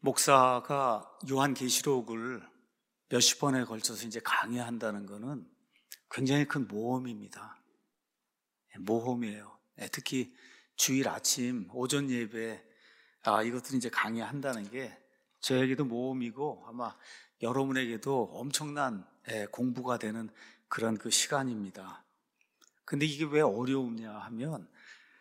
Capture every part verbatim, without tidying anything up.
목사가 요한계시록을 몇십 번에 걸쳐서 이제 강의한다는 것은 굉장히 큰 모험입니다. 모험이에요. 특히 주일 아침 오전 예배, 아, 이것들 이제 강의한다는 게 저에게도 모험이고 아마 여러분에게도 엄청난 공부가 되는 그런 그 시간입니다. 근데 이게 왜 어려우냐 하면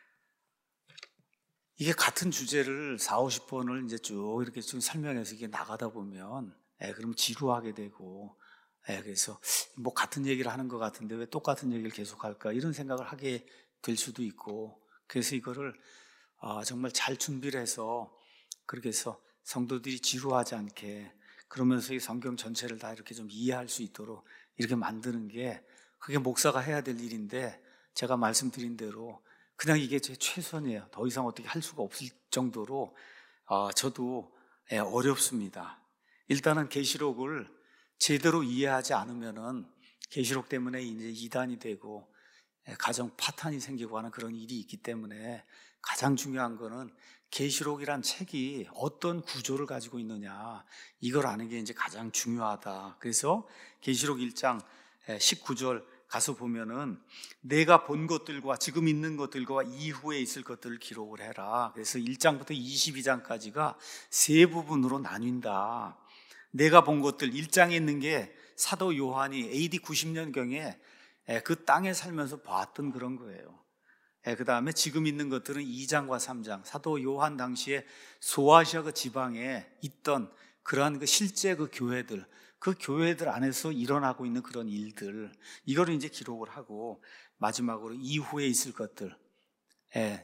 이게 같은 주제를 사오십 번을 이제 쭉 이렇게 좀 설명해서 이게 나가다 보면 예, 그럼 지루하게 되고 예, 그래서 뭐 같은 얘기를 하는 것 같은데 왜 똑같은 얘기를 계속 할까 이런 생각을 하게 될 수도 있고, 그래서 이거를 아, 정말 잘 준비를 해서 그렇게 해서 성도들이 지루하지 않게 그러면서 이 성경 전체를 다 이렇게 좀 이해할 수 있도록 이렇게 만드는 게 그게 목사가 해야 될 일인데, 제가 말씀드린 대로 그냥 이게 제 최선이에요. 더 이상 어떻게 할 수가 없을 정도로 아, 저도 예, 어렵습니다. 일단은 계시록을 제대로 이해하지 않으면은 계시록 때문에 이제 이단이 되고 예, 가정 파탄이 생기고 하는 그런 일이 있기 때문에 가장 중요한 거는 계시록이란 책이 어떤 구조를 가지고 있느냐, 이걸 아는 게 이제 가장 중요하다. 그래서 계시록 일 장 십구 절 가서 보면은 내가 본 것들과 지금 있는 것들과 이후에 있을 것들을 기록을 해라. 그래서 일 장부터 이십이 장까지가 세 부분으로 나뉜다. 내가 본 것들, 일 장에 있는 게 사도 요한이 에이디 구십 년경에 그 땅에 살면서 봤던 그런 거예요. 그 다음에 지금 있는 것들은 이 장과 삼 장, 사도 요한 당시에 소아시아 그 지방에 있던 그러한 그 실제 그 교회들, 그 교회들 안에서 일어나고 있는 그런 일들, 이거를 이제 기록을 하고, 마지막으로 이후에 있을 것들, 예,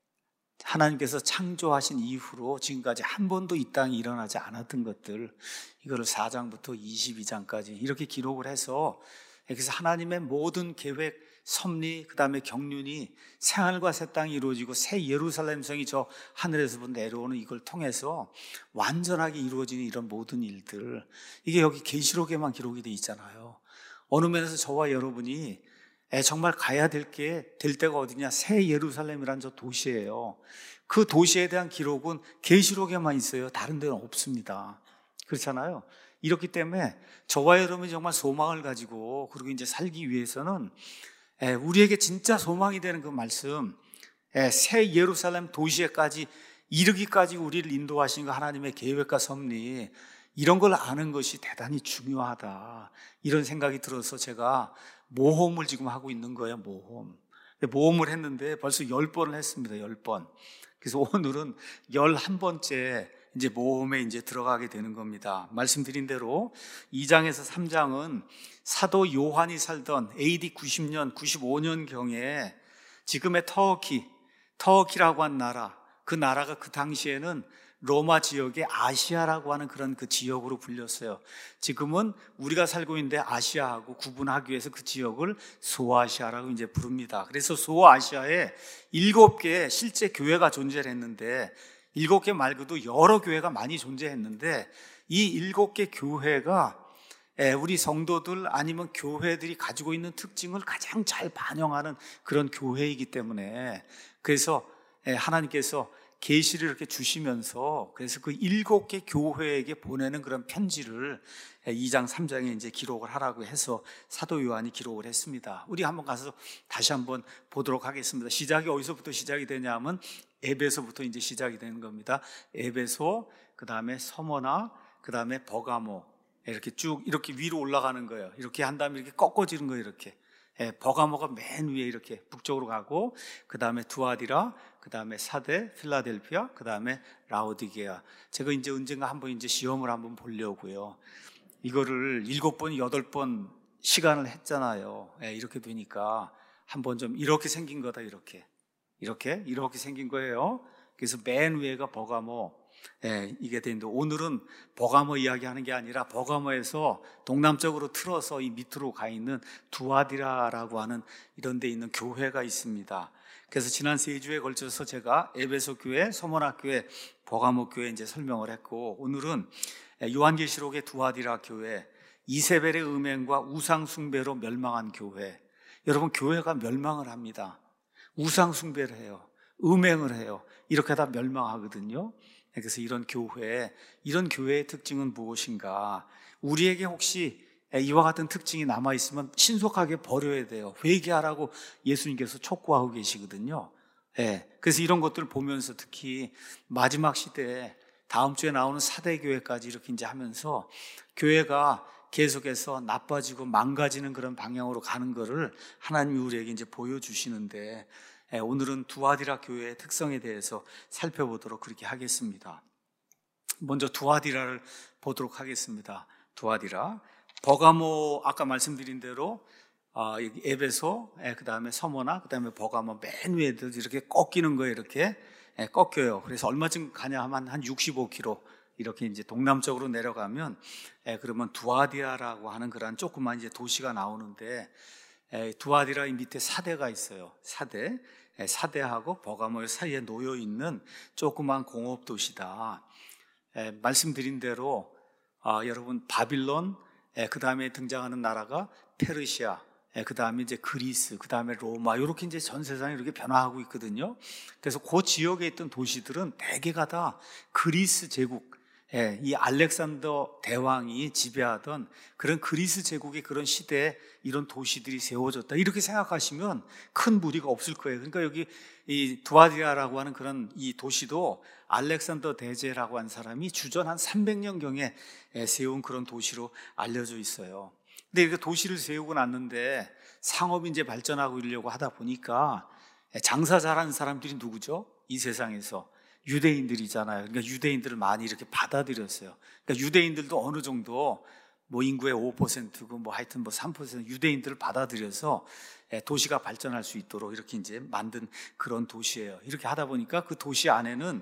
하나님께서 창조하신 이후로 지금까지 한 번도 이 땅에 일어나지 않았던 것들, 이거를 사 장부터 이십이 장까지 이렇게 기록을 해서, 그래서 하나님의 모든 계획, 섭리, 그 다음에 경륜이 새하늘과 새 땅이 이루어지고 새 예루살렘 성이 저 하늘에서부터 내려오는 이걸 통해서 완전하게 이루어지는 이런 모든 일들, 이게 여기 계시록에만 기록이 돼 있잖아요. 어느 면에서 저와 여러분이 정말 가야 될 게, 될 때가 어디냐, 새 예루살렘이란 저 도시예요. 그 도시에 대한 기록은 계시록에만 있어요. 다른 데는 없습니다. 그렇잖아요. 이렇기 때문에 저와 여러분이 정말 소망을 가지고 그리고 이제 살기 위해서는 우리에게 진짜 소망이 되는 그 말씀, 새 예루살렘 도시에까지 이르기까지 우리를 인도하신 그 하나님의 계획과 섭리, 이런 걸 아는 것이 대단히 중요하다, 이런 생각이 들어서 제가 모험을 지금 하고 있는 거예요. 모험. 모험을 했는데 벌써 열 번을 했습니다. 열 번. 그래서 오늘은 열한 번째 이제 모험에 이제 들어가게 되는 겁니다. 말씀드린 대로 이 장에서 삼 장은 사도 요한이 살던 에이디 구십 년, 구십오 년경에 지금의 터키, 터키라고 한 나라, 그 나라가 그 당시에는 로마 지역의 아시아라고 하는 그런 그 지역으로 불렸어요. 지금은 우리가 살고 있는데 아시아하고 구분하기 위해서 그 지역을 소아시아라고 이제 부릅니다. 그래서 소아시아에 일곱 개의 실제 교회가 존재했는데, 일곱 개 말고도 여러 교회가 많이 존재했는데, 이 일곱 개 교회가 우리 성도들 아니면 교회들이 가지고 있는 특징을 가장 잘 반영하는 그런 교회이기 때문에, 그래서 하나님께서 계시를 이렇게 주시면서 그래서 그 일곱 개 교회에게 보내는 그런 편지를 이 장 삼 장에 이제 기록을 하라고 해서 사도 요한이 기록을 했습니다. 우리 한번 가서 다시 한번 보도록 하겠습니다. 시작이 어디서부터 시작이 되냐면 에베소부터 이제 시작이 되는 겁니다. 에베소, 그 다음에 서머나, 그 다음에 버가모, 이렇게 쭉 이렇게 위로 올라가는 거예요. 이렇게 한 다음에 이렇게 꺾어지는 거예요. 이렇게. 예, 버가모가 맨 위에 이렇게 북쪽으로 가고, 그 다음에 두아디라, 그 다음에 사데, 필라델피아, 그 다음에 라오디게아. 제가 이제 언젠가 한번 이제 시험을 한번 보려고요. 이거를 일곱 번, 여덟 번 시간을 했잖아요. 예, 이렇게 되니까 한번 좀 이렇게 생긴 거다, 이렇게. 이렇게, 이렇게 생긴 거예요. 그래서 맨 위에가 버가모. 예, 이게 되는데 오늘은 버가모 이야기하는 게 아니라 버가모에서 동남쪽으로 틀어서 이 밑으로 가 있는 두아디라라고 하는 이런 데 있는 교회가 있습니다. 그래서 지난 세 주에 걸쳐서 제가 에베소 교회, 서머나 교회, 버가모 교회 이제 설명을 했고, 오늘은 요한계시록의 두아디라 교회, 이세벨의 음행과 우상 숭배로 멸망한 교회. 여러분, 교회가 멸망을 합니다. 우상 숭배를 해요. 음행을 해요. 이렇게 다 멸망하거든요. 그래서 이런 교회, 이런 교회의 특징은 무엇인가? 우리에게 혹시 이와 같은 특징이 남아있으면 신속하게 버려야 돼요. 회개하라고 예수님께서 촉구하고 계시거든요. 예, 그래서 이런 것들을 보면서 특히 마지막 시대에 다음 주에 나오는 사대교회까지 이렇게 이제 하면서 교회가 계속해서 나빠지고 망가지는 그런 방향으로 가는 것을 하나님이 우리에게 이제 보여주시는데, 예, 오늘은 두아디라 교회의 특성에 대해서 살펴보도록 그렇게 하겠습니다. 먼저 두아디라를 보도록 하겠습니다. 두아디라. 버가모, 아까 말씀드린 대로 어, 여기 에베소, 예, 그 다음에 서머나, 그 다음에 버가모 맨 위에 이렇게 꺾이는 거예요. 이렇게 예, 꺾여요. 그래서 얼마쯤 가냐 하면 한 육십오 킬로미터 이렇게 이제 동남쪽으로 내려가면, 예, 그러면 두아디라라고 하는 그런 조그만 이제 도시가 나오는데, 예, 두아디라 밑에 사대가 있어요. 사대, 예, 사대하고 버가모 사이에 놓여 있는 조그만 공업 도시다. 예, 말씀드린 대로 아, 여러분 바빌론, 예, 그 다음에 등장하는 나라가 페르시아, 예, 그 다음에 이제 그리스, 그 다음에 로마, 이렇게 이제 전 세상이 이렇게 변화하고 있거든요. 그래서 그 지역에 있던 도시들은 대개가 다 그리스 제국, 예, 이 알렉산더 대왕이 지배하던 그런 그리스 제국의 그런 시대에 이런 도시들이 세워졌다. 이렇게 생각하시면 큰 무리가 없을 거예요. 그러니까 여기 이 두아디라라고 하는 그런 이 도시도 알렉산더 대제라고 한 사람이 주전 한 삼백 년경에 세운 그런 도시로 알려져 있어요. 근데 이렇게 도시를 세우고 났는데 상업이 이제 발전하고 이러려고 하다 보니까 장사 잘하는 사람들이 누구죠? 이 세상에서 유대인들이잖아요. 그러니까 유대인들을 많이 이렇게 받아들였어요. 그러니까 유대인들도 어느 정도 뭐 인구의 오 퍼센트고 뭐 하여튼 뭐 삼 퍼센트 유대인들을 받아들여서 도시가 발전할 수 있도록 이렇게 이제 만든 그런 도시예요. 이렇게 하다 보니까 그 도시 안에는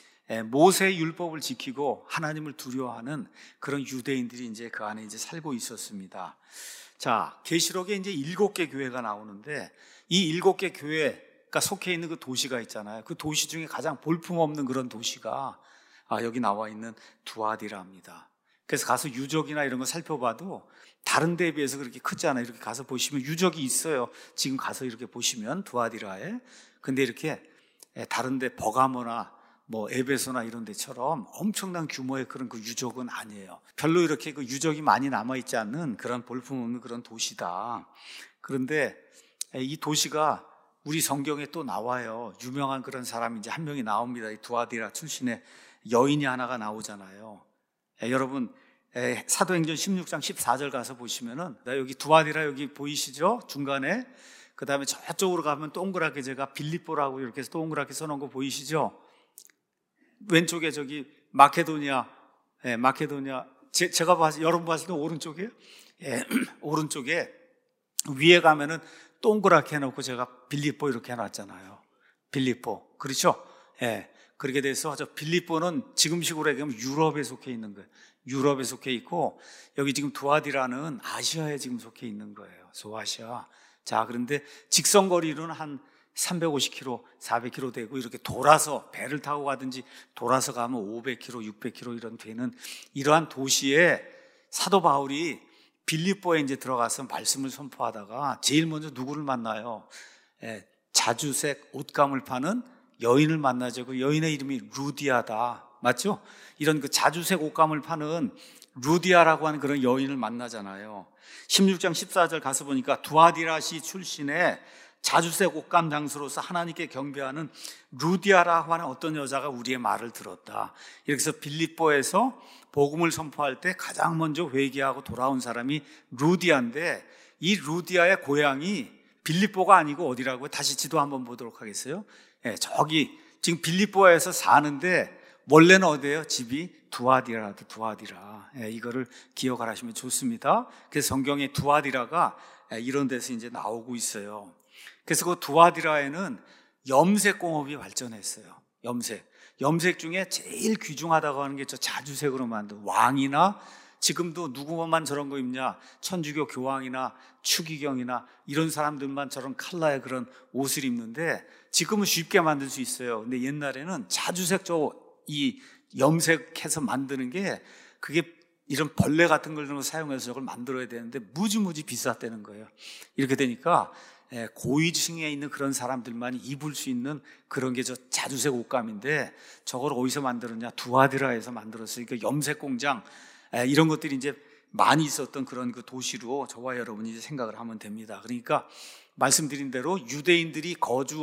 모세의 율법을 지키고 하나님을 두려워하는 그런 유대인들이 이제 그 안에 이제 살고 있었습니다. 자, 계시록에 이제 일곱 개 교회가 나오는데 이 일곱 개 교회가 속해 있는 그 도시가 있잖아요. 그 도시 중에 가장 볼품없는 그런 도시가 아, 여기 나와 있는 두아디라입니다. 그래서 가서 유적이나 이런 거 살펴봐도 다른 데에 비해서 그렇게 크지 않아요. 이렇게 가서 보시면 유적이 있어요. 지금 가서 이렇게 보시면 두아디라에. 근데 이렇게 다른 데 버가모나 뭐 에베소나 이런 데처럼 엄청난 규모의 그런 그 유적은 아니에요. 별로 이렇게 그 유적이 많이 남아있지 않는 그런 볼품없는 그런 도시다. 그런데 이 도시가 우리 성경에 또 나와요. 유명한 그런 사람이 이제 한 명이 나옵니다. 이 두아디라 출신의 여인이 하나가 나오잖아요. 에, 여러분 에, 사도행전 십육 장 십사 절 가서 보시면은 여기 두아디라 여기 보이시죠? 중간에. 그 다음에 저쪽으로 가면 동그랗게 제가 빌립보라고 이렇게 해서 동그랗게 써놓은 거 보이시죠? 왼쪽에 저기 마케도니아, 예, 마케도니아. 제, 제가 봤을 여러분 봤을 때 오른쪽이에요? 예, 오른쪽에 위에 가면은 동그랗게 해놓고 제가 빌립보 이렇게 해놨잖아요. 빌립보, 그렇죠? 예, 그렇게 돼서 저 빌립보는 지금식으로 얘기하면 유럽에 속해 있는 거예요. 유럽에 속해 있고 여기 지금 두아디라는 아시아에 지금 속해 있는 거예요. 소아시아. 자, 그런데 직선거리로는 한 삼백오십 킬로미터, 사백 킬로미터 되고 이렇게 돌아서 배를 타고 가든지 돌아서 가면 오백 킬로미터, 육백 킬로미터 이런 되는 이러한 도시에 사도 바울이 빌립보에 이제 들어가서 말씀을 선포하다가 제일 먼저 누구를 만나요? 예, 자주색 옷감을 파는 여인을 만나죠. 그 여인의 이름이 루디아다. 맞죠? 이런 그 자주색 옷감을 파는 루디아라고 하는 그런 여인을 만나잖아요. 십육 장 십사 절 가서 보니까 두아디라시 출신의 자주색 옷감 장수로서 하나님께 경배하는 루디아라고 하는 어떤 여자가 우리의 말을 들었다. 이렇게 해서 빌립보에서 복음을 선포할 때 가장 먼저 회개하고 돌아온 사람이 루디아인데 이 루디아의 고향이 빌립보가 아니고 어디라고요? 다시 지도 한번 보도록 하겠어요? 예, 저기 지금 빌립보에서 사는데 원래는 어디예요? 집이 두아디라도 두아디라. 예, 이거를 기억을 하시면 좋습니다. 그래서 성경에 두아디라가 이런 데서 이제 나오고 있어요. 그래서 그 두아디라에는 염색 공업이 발전했어요. 염색. 염색 중에 제일 귀중하다고 하는 게 저 자주색으로 만든 왕이나 지금도 누구만 저런 거 입냐? 천주교 교황이나 추기경이나 이런 사람들만 저런 컬러의 그런 옷을 입는데 지금은 쉽게 만들 수 있어요. 근데 옛날에는 자주색 저 이 염색해서 만드는 게 그게 이런 벌레 같은 걸 사용해서 저걸 만들어야 되는데 무지무지 비쌌다는 거예요. 이렇게 되니까 예, 고위층에 있는 그런 사람들만이 입을 수 있는 그런 게 저 자주색 옷감인데, 저걸 어디서 만들었냐? 두아디라에서 만들었어요. 그러니까 염색 공장, 예, 이런 것들이 이제 많이 있었던 그런 그 도시로 저와 여러분이 이제 생각을 하면 됩니다. 그러니까 말씀드린 대로 유대인들이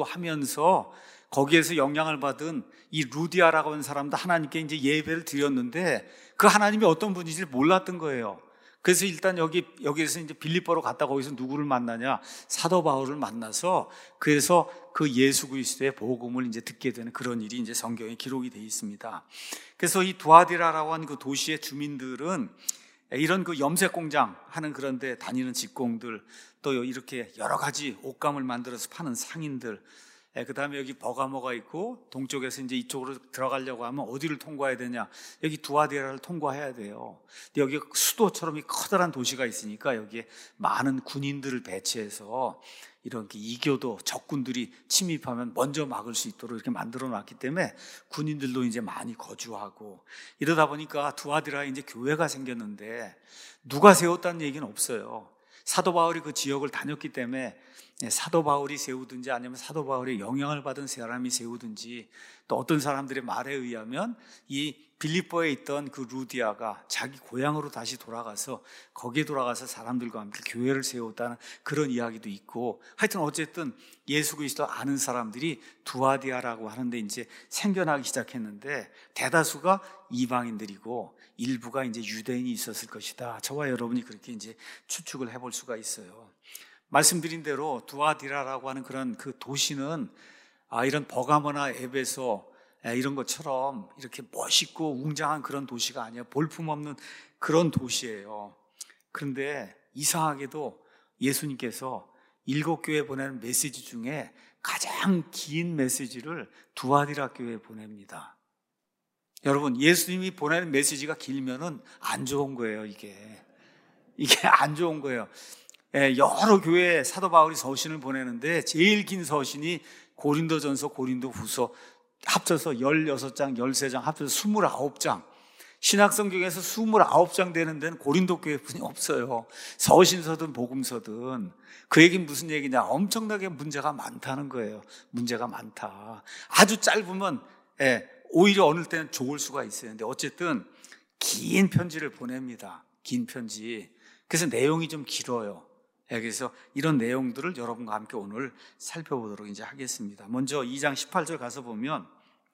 거주하면서 거기에서 영향을 받은 이 루디아라고 하는 사람도 하나님께 이제 예배를 드렸는데, 그 하나님이 어떤 분인지 몰랐던 거예요. 그래서 일단 여기, 여기에서 이제 빌립보로 갔다 거기서 누구를 만나냐? 사도 바울을 만나서, 그래서 그 예수 그리스도의 복음을 이제 듣게 되는 그런 일이 이제 성경에 기록이 되어 있습니다. 그래서 이 두아디라라고 하는 그 도시의 주민들은 이런 그 염색 공장 하는 그런 데 다니는 직공들, 또 이렇게 여러 가지 옷감을 만들어서 파는 상인들, 그 다음에 여기 버가모가 있고, 동쪽에서 이제 이쪽으로 들어가려고 하면 어디를 통과해야 되냐? 여기 두아디라를 통과해야 돼요. 근데 여기 수도처럼 이 커다란 도시가 있으니까 여기에 많은 군인들을 배치해서 이렇게 이교도 적군들이 침입하면 먼저 막을 수 있도록 이렇게 만들어 놨기 때문에 군인들도 이제 많이 거주하고, 이러다 보니까 두아디라에 이제 교회가 생겼는데 누가 세웠다는 얘기는 없어요. 사도 바울이 그 지역을 다녔기 때문에 사도 바울이 세우든지 아니면 사도 바울의 영향을 받은 사람이 세우든지, 또 어떤 사람들의 말에 의하면 이 빌립보에 있던 그 루디아가 자기 고향으로 다시 돌아가서 거기에 돌아가서 사람들과 함께 교회를 세웠다는 그런 이야기도 있고, 하여튼 어쨌든 예수 그리스도 아는 사람들이 두아디아라고 하는데 이제 생겨나기 시작했는데, 대다수가 이방인들이고 일부가 이제 유대인이 있었을 것이다. 저와 여러분이 그렇게 이제 추측을 해볼 수가 있어요. 말씀드린 대로 두아디라라고 하는 그런 그 도시는 아, 이런 버가모나 에베소 이런 것처럼 이렇게 멋있고 웅장한 그런 도시가 아니에요. 볼품없는 그런 도시예요. 그런데 이상하게도 예수님께서 일곱 교회에 보내는 메시지 중에 가장 긴 메시지를 두아디라 교회에 보냅니다. 여러분, 예수님이 보내는 메시지가 길면은 안 좋은 거예요. 이게 이게 안 좋은 거예요. 여러 교회에 사도 바울이 서신을 보내는데 제일 긴 서신이 고린도전서, 고린도후서 합쳐서 열여섯 장, 열세 장 합쳐서 스물아홉 장. 신약성경에서 스물아홉 장 되는 데는 고린도 교회뿐이 없어요. 서신서든 복음서든. 그 얘기는 무슨 얘기냐? 엄청나게 문제가 많다는 거예요. 문제가 많다. 아주 짧으면 예, 오히려 어느 때는 좋을 수가 있어요. 근데 어쨌든 긴 편지를 보냅니다. 긴 편지. 그래서 내용이 좀 길어요. 그래서 이런 내용들을 여러분과 함께 오늘 살펴보도록 이제 하겠습니다. 먼저 이 장 십팔 절 가서 보면,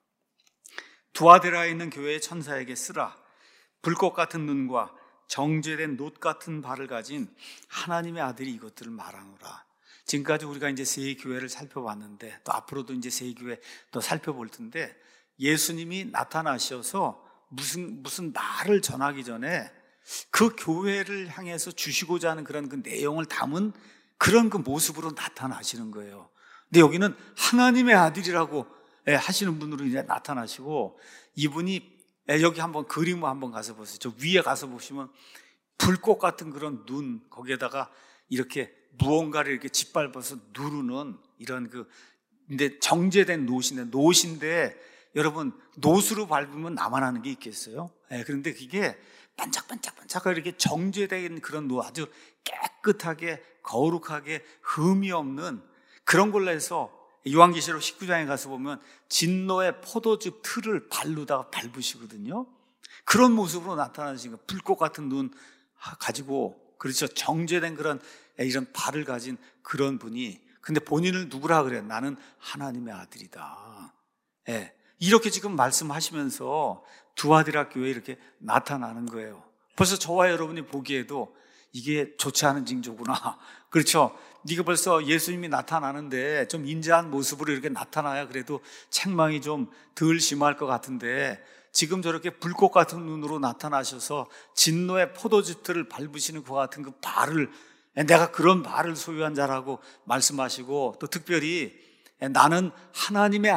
두아디라에 있는 교회의 천사에게 쓰라. 불꽃 같은 눈과 정죄된 놋 같은 발을 가진 하나님의 아들이 이것들을 말하노라. 지금까지 우리가 이제 세 교회를 살펴봤는데, 또 앞으로도 이제 세 교회 또 살펴볼 텐데, 예수님이 나타나셔서 무슨 무슨 말을 전하기 전에 그 교회를 향해서 주시고자 하는 그런 그 내용을 담은 그런 그 모습으로 나타나시는 거예요. 근데 여기는 하나님의 아들이라고 하시는 분으로 이제 나타나시고, 이분이 여기 한번 그림을 한번 가서 보세요. 저 위에 가서 보시면 불꽃 같은 그런 눈, 거기에다가 이렇게 무언가를 이렇게 짓밟아서 누르는 이런 그, 근데 정제된 놋인데, 놋인데 여러분, 놋으로 밟으면 나만 하는 게 있겠어요? 그런데 그게 반짝반짝반짝 이렇게 정제된 그런 노, 아주 깨끗하게 거룩하게 흠이 없는 그런 걸로 해서 요한계시록 십구 장에 가서 보면 진노의 포도즙 틀을 발로다가 밟으시거든요. 그런 모습으로 나타나신 거, 불꽃 같은 눈 가지고, 그렇죠, 정제된 그런 이런 발을 가진 그런 분이, 근데 본인을 누구라 그래요? 나는 하나님의 아들이다. 예. 이렇게 지금 말씀하시면서 두아디라 교회에 이렇게 나타나는 거예요. 벌써 저와 여러분이 보기에도 이게 좋지 않은 징조구나. 그렇죠? 네가 벌써 예수님이 나타나는데 좀 인자한 모습으로 이렇게 나타나야 그래도 책망이 좀 덜 심할 것 같은데, 지금 저렇게 불꽃 같은 눈으로 나타나셔서 진노의 포도즙들을 밟으시는 것 같은 그 발을, 내가 그런 발을 소유한 자라고 말씀하시고, 또 특별히 나는 하나님의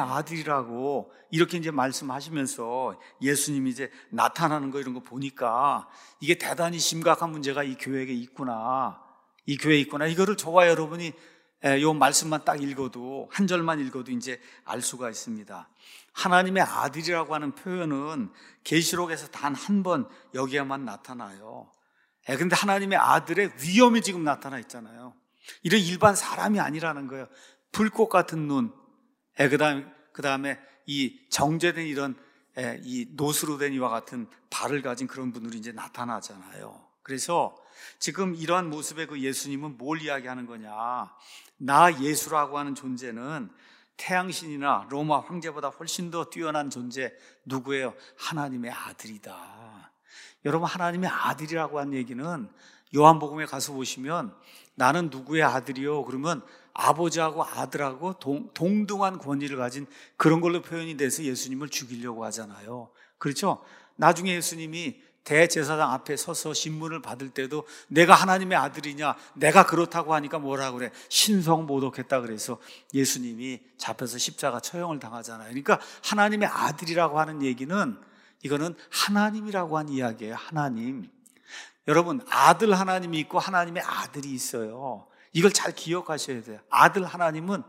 아들이라고 이렇게 이제 말씀하시면서 예수님이 이제 나타나는 거, 이런 거 보니까 이게 대단히 심각한 문제가 이 교회에 있구나. 이 교회에 있구나. 이거를 저와 여러분이 요 말씀만 딱 읽어도, 한 절만 읽어도 이제 알 수가 있습니다. 하나님의 아들이라고 하는 표현은 계시록에서 단 한 번 여기에만 나타나요. 그런데 하나님의 아들의 위엄이 지금 나타나 있잖아요. 이런 일반 사람이 아니라는 거예요. 불꽃 같은 눈, 예, 그다음에 그다음에 이 정제된 이런 예, 이 노스로 된 이와 같은 발을 가진 그런 분들이 이제 나타나잖아요. 그래서 지금 이러한 모습의 그 예수님은 뭘 이야기하는 거냐? 나 예수라고 하는 존재는 태양신이나 로마 황제보다 훨씬 더 뛰어난 존재 누구예요? 하나님의 아들이다. 여러분, 하나님의 아들이라고 한 얘기는 요한복음에 가서 보시면 나는 누구의 아들이요? 그러면 아버지하고 아들하고 동, 동등한 권위를 가진 그런 걸로 표현이 돼서 예수님을 죽이려고 하잖아요. 그렇죠? 나중에 예수님이 대제사장 앞에 서서 신문을 받을 때도 내가 하나님의 아들이냐, 내가 그렇다고 하니까 뭐라 그래? 신성 모독했다 그래서 예수님이 잡혀서 십자가 처형을 당하잖아요. 그러니까 하나님의 아들이라고 하는 얘기는 이거는 하나님이라고 한 이야기예요. 하나님. 여러분, 아들 하나님이 있고 하나님의 아들이 있어요. 이걸 잘 기억하셔야 돼요. 아들 하나님은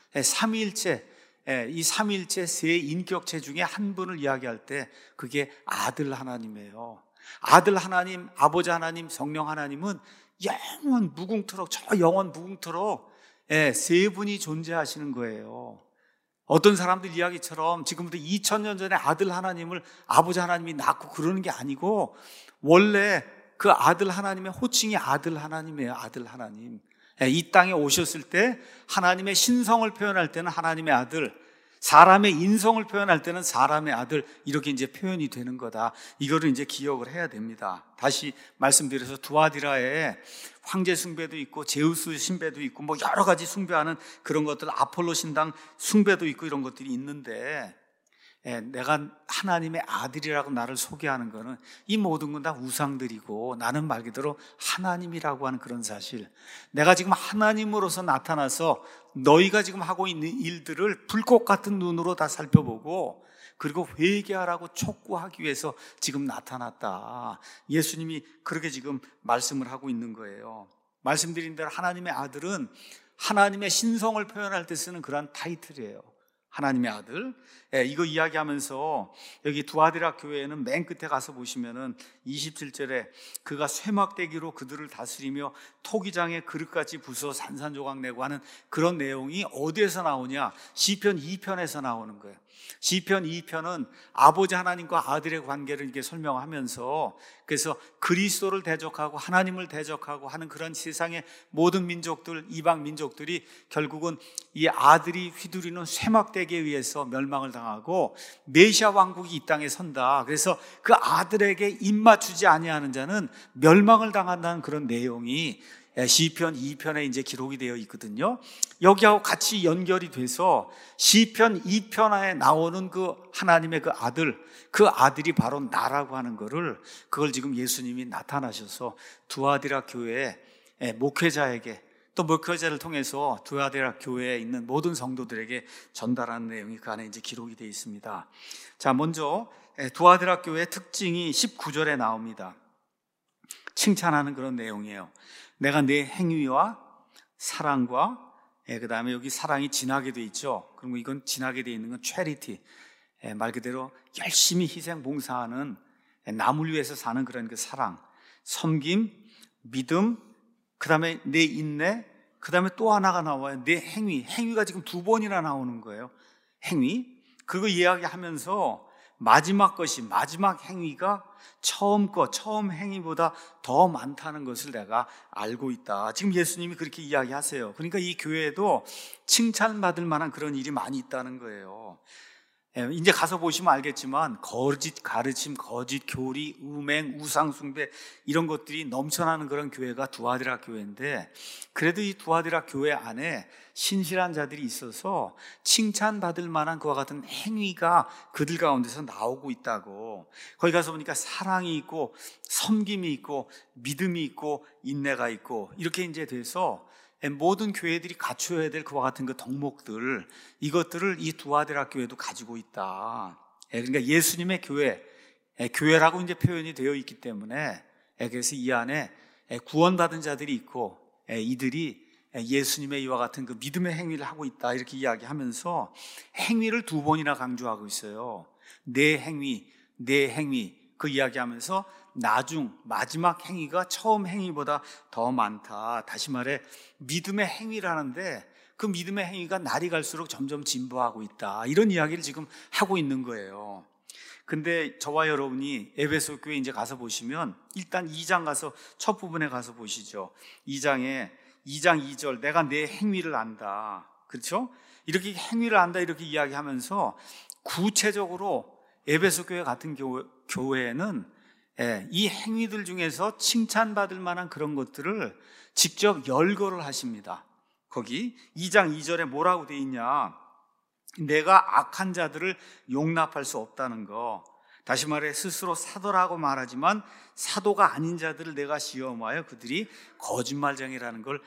삼위일체, 이 삼위일체 세 인격체 중에 한 분을 이야기할 때 그게 아들 하나님이에요. 아들 하나님, 아버지 하나님, 성령 하나님은 영원 무궁토록, 저 영원 무궁토록 세 분이 존재하시는 거예요. 어떤 사람들 이야기처럼 지금부터 이천 년 전에 아들 하나님을 아버지 하나님이 낳고 그러는 게 아니고 원래 그 아들 하나님의 호칭이 아들 하나님이에요. 아들 하나님. 이 땅에 오셨을 때 하나님의 신성을 표현할 때는 하나님의 아들, 사람의 인성을 표현할 때는 사람의 아들, 이렇게 이제 표현이 되는 거다. 이거를 이제 기억을 해야 됩니다. 다시 말씀드려서 두아디라에 황제 숭배도 있고 제우스 신배도 있고 뭐 여러 가지 숭배하는 그런 것들, 아폴로 신당 숭배도 있고 이런 것들이 있는데, 예, 내가 하나님의 아들이라고 나를 소개하는 거는 이 모든 건 다 우상들이고 나는 말 그대로 하나님이라고 하는 그런 사실, 내가 지금 하나님으로서 나타나서 너희가 지금 하고 있는 일들을 불꽃 같은 눈으로 다 살펴보고 그리고 회개하라고 촉구하기 위해서 지금 나타났다. 예수님이 그렇게 지금 말씀을 하고 있는 거예요. 말씀드린 대로 하나님의 아들은 하나님의 신성을 표현할 때 쓰는 그러한 타이틀이에요. 하나님의 아들. 예, 이거 이야기하면서 여기 두아디라 교회에는 맨 끝에 가서 보시면은 이십칠 절에 그가 쇠막대기로 그들을 다스리며 토기장에 그릇같이 부숴 산산조각 내고 하는 그런 내용이 어디에서 나오냐? 시편 이 편에서 나오는 거예요. 시편 이 편은 아버지 하나님과 아들의 관계를 이렇게 설명하면서 그래서 그리스도를 대적하고 하나님을 대적하고 하는 그런 세상의 모든 민족들, 이방 민족들이 결국은 이 아들이 휘두르는 쇠막대기에 의해서 멸망을 당하고 메시아 왕국이 이 땅에 선다. 그래서 그 아들에게 입맞추지 아니하는 자는 멸망을 당한다는 그런 내용이 시편 이 편에 이제 기록이 되어 있거든요. 여기하고 같이 연결이 돼서 시편 이 편에 나오는 그 하나님의 그 아들, 그 아들이 바로 나라고 하는 거를, 그걸 지금 예수님이 나타나셔서 두아디라 교회 목회자에게, 또 목회자를 통해서 두아디라 교회에 있는 모든 성도들에게 전달하는 내용이 그 안에 이제 기록이 되어 있습니다. 자, 먼저 두아디라 교회의 특징이 십구 절에 나옵니다. 칭찬하는 그런 내용이에요. 내가 내 행위와 사랑과, 예, 그 다음에 여기 사랑이 진하게 돼 있죠. 그리고 이건 진하게 돼 있는 건 charity, 예, 말 그대로 열심히 희생 봉사하는, 예, 남을 위해서 사는 그런 그 사랑, 섬김, 믿음, 그 다음에 내 인내, 그 다음에 또 하나가 나와요. 내 행위. 행위가 지금 두 번이나 나오는 거예요. 행위. 그거 이야기하면서 마지막 것이, 마지막 행위가 처음 것, 처음 행위보다 더 많다는 것을 내가 알고 있다. 지금 예수님이 그렇게 이야기하세요. 그러니까 이 교회에도 칭찬받을 만한 그런 일이 많이 있다는 거예요. 이제 가서 보시면 알겠지만 거짓 가르침, 거짓 교리, 음행, 우상숭배 이런 것들이 넘쳐나는 그런 교회가 두아디라 교회인데, 그래도 이 두아디라 교회 안에 신실한 자들이 있어서 칭찬받을 만한 그와 같은 행위가 그들 가운데서 나오고 있다고. 거기 가서 보니까 사랑이 있고 섬김이 있고 믿음이 있고 인내가 있고 이렇게 이제 돼서 모든 교회들이 갖춰야 될 그와 같은 그 덕목들, 이것들을 이 두아디라 교회도 가지고 있다. 그러니까 예수님의 교회, 교회라고 이제 표현이 되어 있기 때문에, 그래서 이 안에 구원받은 자들이 있고 이들이 예수님의 이와 같은 그 믿음의 행위를 하고 있다, 이렇게 이야기하면서 행위를 두 번이나 강조하고 있어요. 내 행위, 내 행위, 그 이야기하면서 나중 마지막 행위가 처음 행위보다 더 많다. 다시 말해 믿음의 행위라는데 그 믿음의 행위가 날이 갈수록 점점 진보하고 있다. 이런 이야기를 지금 하고 있는 거예요. 근데 저와 여러분이 에베소 교회 이제 가서 보시면 일단 이 장 가서 첫 부분에 가서 보시죠. 이 장에 이 장 이 절 내가 내 행위를 안다. 그렇죠? 이렇게 행위를 안다 이렇게 이야기하면서 구체적으로 에베소 교회 같은 교회, 교회에는 예, 이 행위들 중에서 칭찬받을 만한 그런 것들을 직접 열거를 하십니다. 거기 이 장 이 절에 뭐라고 돼 있냐? 내가 악한 자들을 용납할 수 없다는 거. 다시 말해 스스로 사도라고 말하지만 사도가 아닌 자들을 내가 시험하여 그들이 거짓말쟁이라는 걸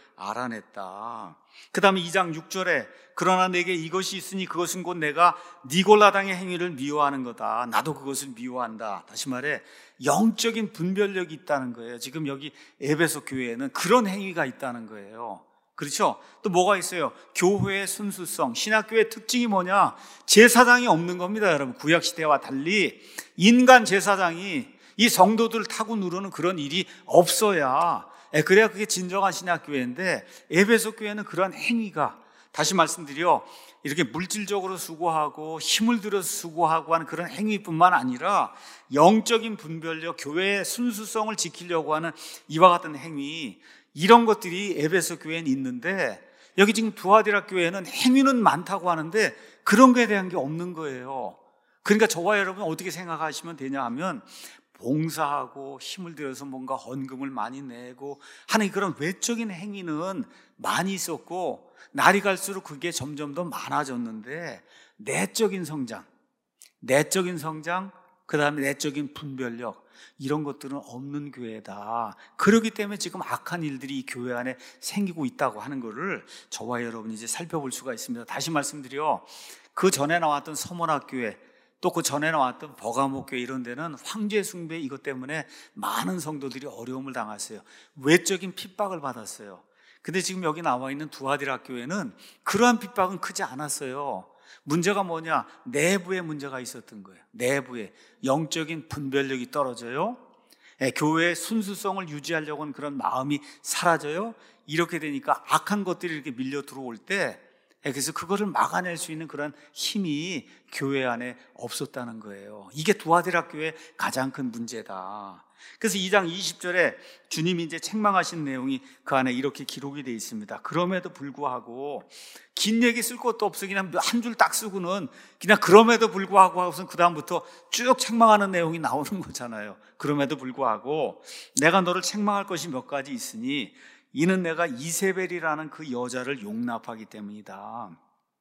알아냈다. 그 다음에 이 장 육 절에 그러나 내게 이것이 있으니 그것은 곧 내가 니골라당의 행위를 미워하는 거다. 나도 그것을 미워한다. 다시 말해 영적인 분별력이 있다는 거예요. 지금 여기 에베소 교회에는 그런 행위가 있다는 거예요. 그렇죠? 또 뭐가 있어요? 교회의 순수성, 신학교의 특징이 뭐냐? 제사장이 없는 겁니다, 여러분. 구약시대와 달리 인간 제사장이 이 성도들 타고 누르는 그런 일이 없어야, 그래야 그게 진정한 신학교회인데 에베소 교회는 그런 행위가, 다시 말씀드려 이렇게 물질적으로 수고하고 힘을 들여서 수고하고 하는 그런 행위뿐만 아니라 영적인 분별력, 교회의 순수성을 지키려고 하는 이와 같은 행위, 이런 것들이 에베소 교회는 있는데 여기 지금 두아디라 교회는 행위는 많다고 하는데 그런 거에 대한 게 없는 거예요. 그러니까 저와 여러분 어떻게 생각하시면 되냐 하면 봉사하고 힘을 들여서 뭔가 헌금을 많이 내고 하는 그런 외적인 행위는 많이 있었고 날이 갈수록 그게 점점 더 많아졌는데 내적인 성장, 내적인 성장, 그 다음에 내적인 분별력, 이런 것들은 없는 교회다. 그렇기 때문에 지금 악한 일들이 이 교회 안에 생기고 있다고 하는 것을 저와 여러분이 이제 살펴볼 수가 있습니다. 다시 말씀드려 그 전에 나왔던 서문학교회, 또 그 전에 나왔던 버가모교회 이런 데는 황제 숭배 이것 때문에 많은 성도들이 어려움을 당했어요. 외적인 핍박을 받았어요. 근데 지금 여기 나와 있는 두아디라 교회는 그러한 핍박은 크지 않았어요. 문제가 뭐냐? 내부에 문제가 있었던 거예요. 내부에 영적인 분별력이 떨어져요. 예, 교회의 순수성을 유지하려고 하는 그런 마음이 사라져요. 이렇게 되니까 악한 것들이 이렇게 밀려 들어올 때, 예, 그래서 그거를 막아낼 수 있는 그런 힘이 교회 안에 없었다는 거예요. 이게 두아디라 교회의 가장 큰 문제다. 그래서 이 장 이십 절에 주님이 이제 책망하신 내용이 그 안에 이렇게 기록이 되어 있습니다. 그럼에도 불구하고 긴 얘기 쓸 것도 없어 그냥 한 줄 딱 쓰고는 그냥 그럼에도 불구하고 하고선 그 다음부터 쭉 책망하는 내용이 나오는 거잖아요. 그럼에도 불구하고 내가 너를 책망할 것이 몇 가지 있으니 이는 내가 이세벨이라는 그 여자를 용납하기 때문이다.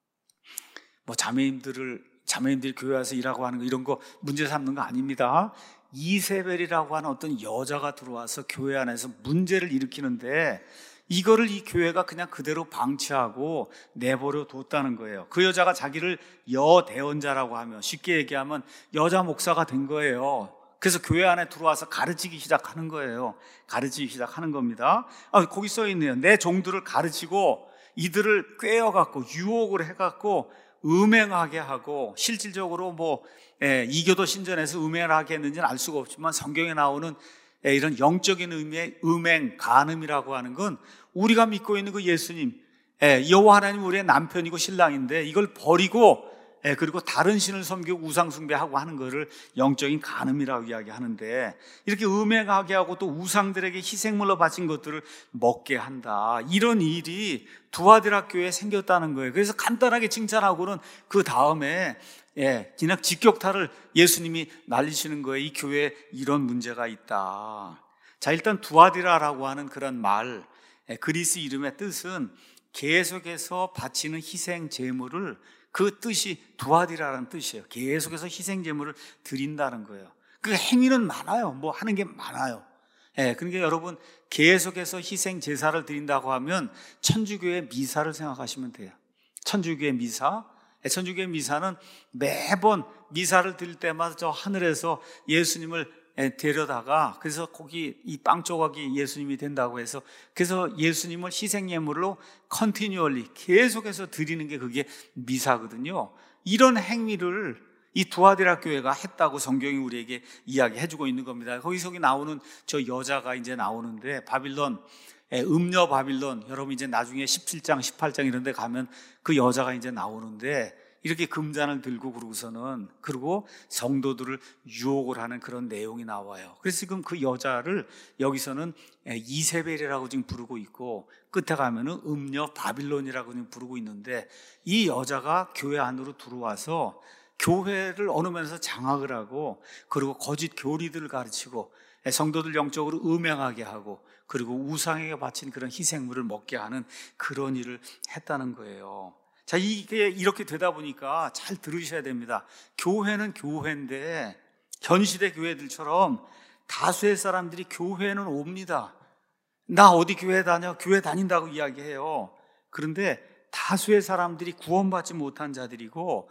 뭐 자매님들을 자매님들이 교회 와서 일하고 하는 거 이런 거 문제 삼는 거 아닙니다. 이세벨이라고 하는 어떤 여자가 들어와서 교회 안에서 문제를 일으키는데 이거를 이 교회가 그냥 그대로 방치하고 내버려 뒀다는 거예요. 그 여자가 자기를 여대언자라고 하며 쉽게 얘기하면 여자 목사가 된 거예요. 그래서 교회 안에 들어와서 가르치기 시작하는 거예요. 가르치기 시작하는 겁니다. 아, 거기 써 있네요. 내 종들을 가르치고 이들을 꿰어갖고 유혹을 해갖고 음행하게 하고 실질적으로 뭐 예, 이교도 신전에서 음행을 하게 했는지는 알 수가 없지만 성경에 나오는 예, 이런 영적인 의미의 음행, 간음이라고 하는 건 우리가 믿고 있는 그 예수님, 예, 여호와 하나님 우리의 남편이고 신랑인데 이걸 버리고 예, 그리고 다른 신을 섬기고 우상 숭배하고 하는 것을 영적인 간음이라고 이야기하는데 이렇게 음행하게 하고 또 우상들에게 희생물로 바친 것들을 먹게 한다. 이런 일이 두아디라 교회에 생겼다는 거예요. 그래서 간단하게 칭찬하고는 그 다음에 예, 그냥 직격탄을 예수님이 날리시는 거예요. 이 교회에 이런 문제가 있다. 자, 일단 두아디라라고 하는 그런 말, 예, 그리스 이름의 뜻은 계속해서 바치는 희생 제물을 그 뜻이 두아디라라는 뜻이에요. 계속해서 희생 제물을 드린다는 거예요. 그 행위는 많아요. 뭐 하는 게 많아요. 예, 그러니까 여러분 계속해서 희생 제사를 드린다고 하면 천주교의 미사를 생각하시면 돼요. 천주교의 미사. 천주교의 미사는 매번 미사를 드릴 때마다 저 하늘에서 예수님을 데려다가 그래서 거기 이 빵 조각이 예수님이 된다고 해서 그래서 예수님을 희생예물로 컨티뉴얼리 계속해서 드리는 게 그게 미사거든요. 이런 행위를 이 두아디라 교회가 했다고 성경이 우리에게 이야기해주고 있는 겁니다. 거기서 나오는 저 여자가 이제 나오는데, 바빌론, 음녀 바빌론, 여러분 이제 나중에 십칠 장, 십팔 장 이런 데 가면 그 여자가 이제 나오는데, 이렇게 금잔을 들고 그러고서는, 그리고 성도들을 유혹을 하는 그런 내용이 나와요. 그래서 지금 그 여자를 여기서는 이세벨이라고 지금 부르고 있고, 끝에 가면은 음녀 바빌론이라고 지금 부르고 있는데, 이 여자가 교회 안으로 들어와서 교회를 어느 면에서 장악을 하고, 그리고 거짓 교리들을 가르치고, 성도들 영적으로 음행하게 하고, 그리고 우상에게 바친 그런 희생물을 먹게 하는 그런 일을 했다는 거예요. 자, 이게 이렇게 되다 보니까 잘 들으셔야 됩니다. 교회는 교회인데, 현 시대 교회들처럼 다수의 사람들이 교회는 옵니다. 나 어디 교회 다녀? 교회 다닌다고 이야기해요. 그런데 다수의 사람들이 구원받지 못한 자들이고,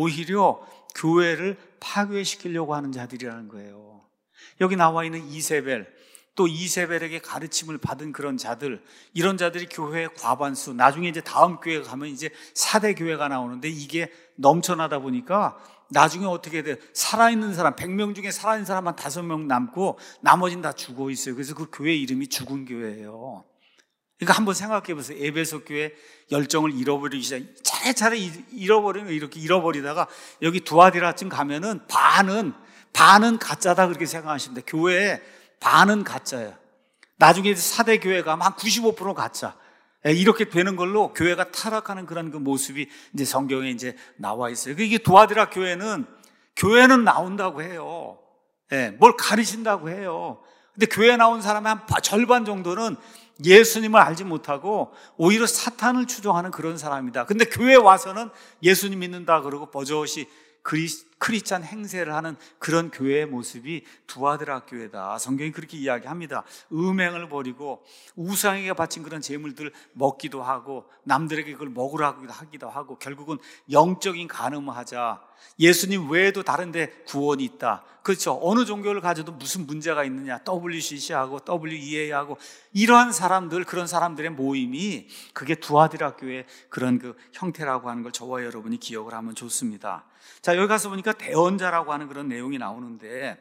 오히려 교회를 파괴시키려고 하는 자들이라는 거예요. 여기 나와 있는 이세벨, 또 이세벨에게 가르침을 받은 그런 자들, 이런 자들이 교회의 과반수, 나중에 이제 다음 교회 가면 이제 사대 교회가 나오는데, 이게 넘쳐나다 보니까 나중에 어떻게 돼요? 살아있는 사람, 백 명 중에 살아있는 사람 한 다섯 명 남고 나머지는 다 죽어 있어요. 그래서 그 교회 이름이 죽은 교회예요. 그러니까 한번 생각해 보세요. 에베소 교회 열정을 잃어버리기 시작, 차례차례 잃어버리면 이렇게 잃어버리다가 여기 두아디라쯤 가면은 반은, 반은 가짜다 그렇게 생각하시면 돼요. 교회에 반은 가짜예요. 나중에 사대 교회 가면 한 구십오 퍼센트 가짜. 이렇게 되는 걸로 교회가 타락하는 그런 그 모습이 이제 성경에 이제 나와 있어요. 이게 두아디라 교회는, 교회는 나온다고 해요. 예, 뭘 가르친다고 해요. 근데 교회 나온 사람의 한 절반 정도는 예수님을 알지 못하고 오히려 사탄을 추종하는 그런 사람이다. 근데 교회 와서는 예수님 믿는다 그러고 버젓이 크리스, 크리스찬 행세를 하는 그런 교회의 모습이 두아디라 교회다. 성경이 그렇게 이야기합니다. 음행을 버리고 우상에게 바친 그런 재물들을 먹기도 하고, 남들에게 그걸 먹으라고 하기도 하고, 결국은 영적인 간음을 하자. 예수님 외에도 다른 데 구원이 있다. 그렇죠. 어느 종교를 가져도 무슨 문제가 있느냐. 더블유씨씨하고 더블유이에이하고 이러한 사람들, 그런 사람들의 모임이, 그게 두아디라 교회의 그런 그 형태라고 하는 걸 저와 여러분이 기억을 하면 좋습니다. 자, 여기 가서 보니까 대언자라고 하는 그런 내용이 나오는데,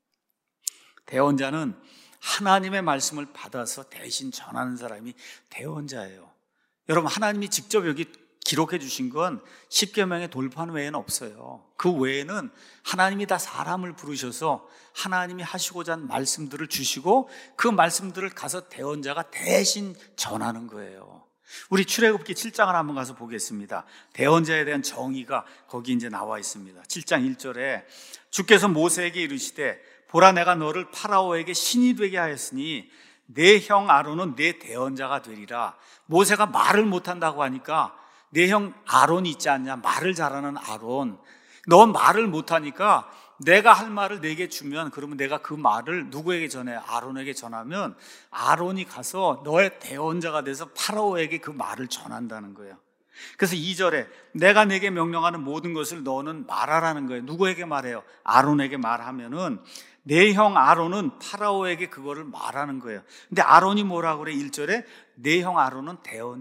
대언자는 하나님의 말씀을 받아서 대신 전하는 사람이 대언자예요. 여러분, 하나님이 직접 여기 기록해 주신 건 십계명의 돌판 외에는 없어요. 그 외에는 하나님이 다 사람을 부르셔서 하나님이 하시고자 하는 말씀들을 주시고, 그 말씀들을 가서 대언자가 대신 전하는 거예요. 우리 출애굽기 칠 장을 한번 가서 보겠습니다. 대언자에 대한 정의가 거기 이제 나와 있습니다. 칠 장 일 절에 주께서 모세에게 이르시되, 보라, 내가 너를 파라오에게 신이 되게 하였으니 내 형 아론은 내 대언자가 되리라. 모세가 말을 못한다고 하니까 내 형 아론이 있지 않냐, 말을 잘하는 아론, 넌 말을 못하니까 내가 할 말을 내게 주면, 그러면 내가 그 말을 누구에게 전해? 아론에게 전하면 아론이 가서 너의 대언자가 돼서 파라오에게 그 말을 전한다는 거예요. 그래서 이 절에 내가 내게 명령하는 모든 것을 너는 말하라는 거예요. 누구에게 말해요? 아론에게 말하면은 내 형 아론은 파라오에게 그거를 말하는 거예요. 근데 아론이 뭐라고 그래? 일 절에 내 형 아론은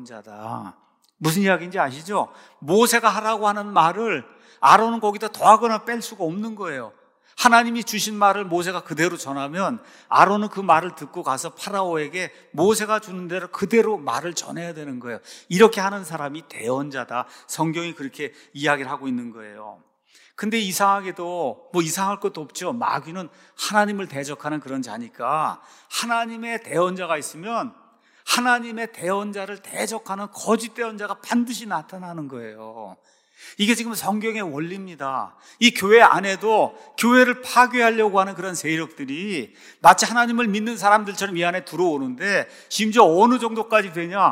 대언자다. 무슨 이야기인지 아시죠? 모세가 하라고 하는 말을 아론은 거기다 더하거나 뺄 수가 없는 거예요. 하나님이 주신 말을 모세가 그대로 전하면 아론은 그 말을 듣고 가서 파라오에게 모세가 주는 대로 그대로 말을 전해야 되는 거예요. 이렇게 하는 사람이 대언자다. 성경이 그렇게 이야기를 하고 있는 거예요. 근데 이상하게도 뭐 이상할 것도 없죠. 마귀는 하나님을 대적하는 그런 자니까 하나님의 대언자가 있으면 하나님의 대언자를 대적하는 거짓 대언자가 반드시 나타나는 거예요. 이게 지금 성경의 원리입니다. 이 교회 안에도 교회를 파괴하려고 하는 그런 세력들이 마치 하나님을 믿는 사람들처럼 이 안에 들어오는데, 심지어 어느 정도까지 되냐?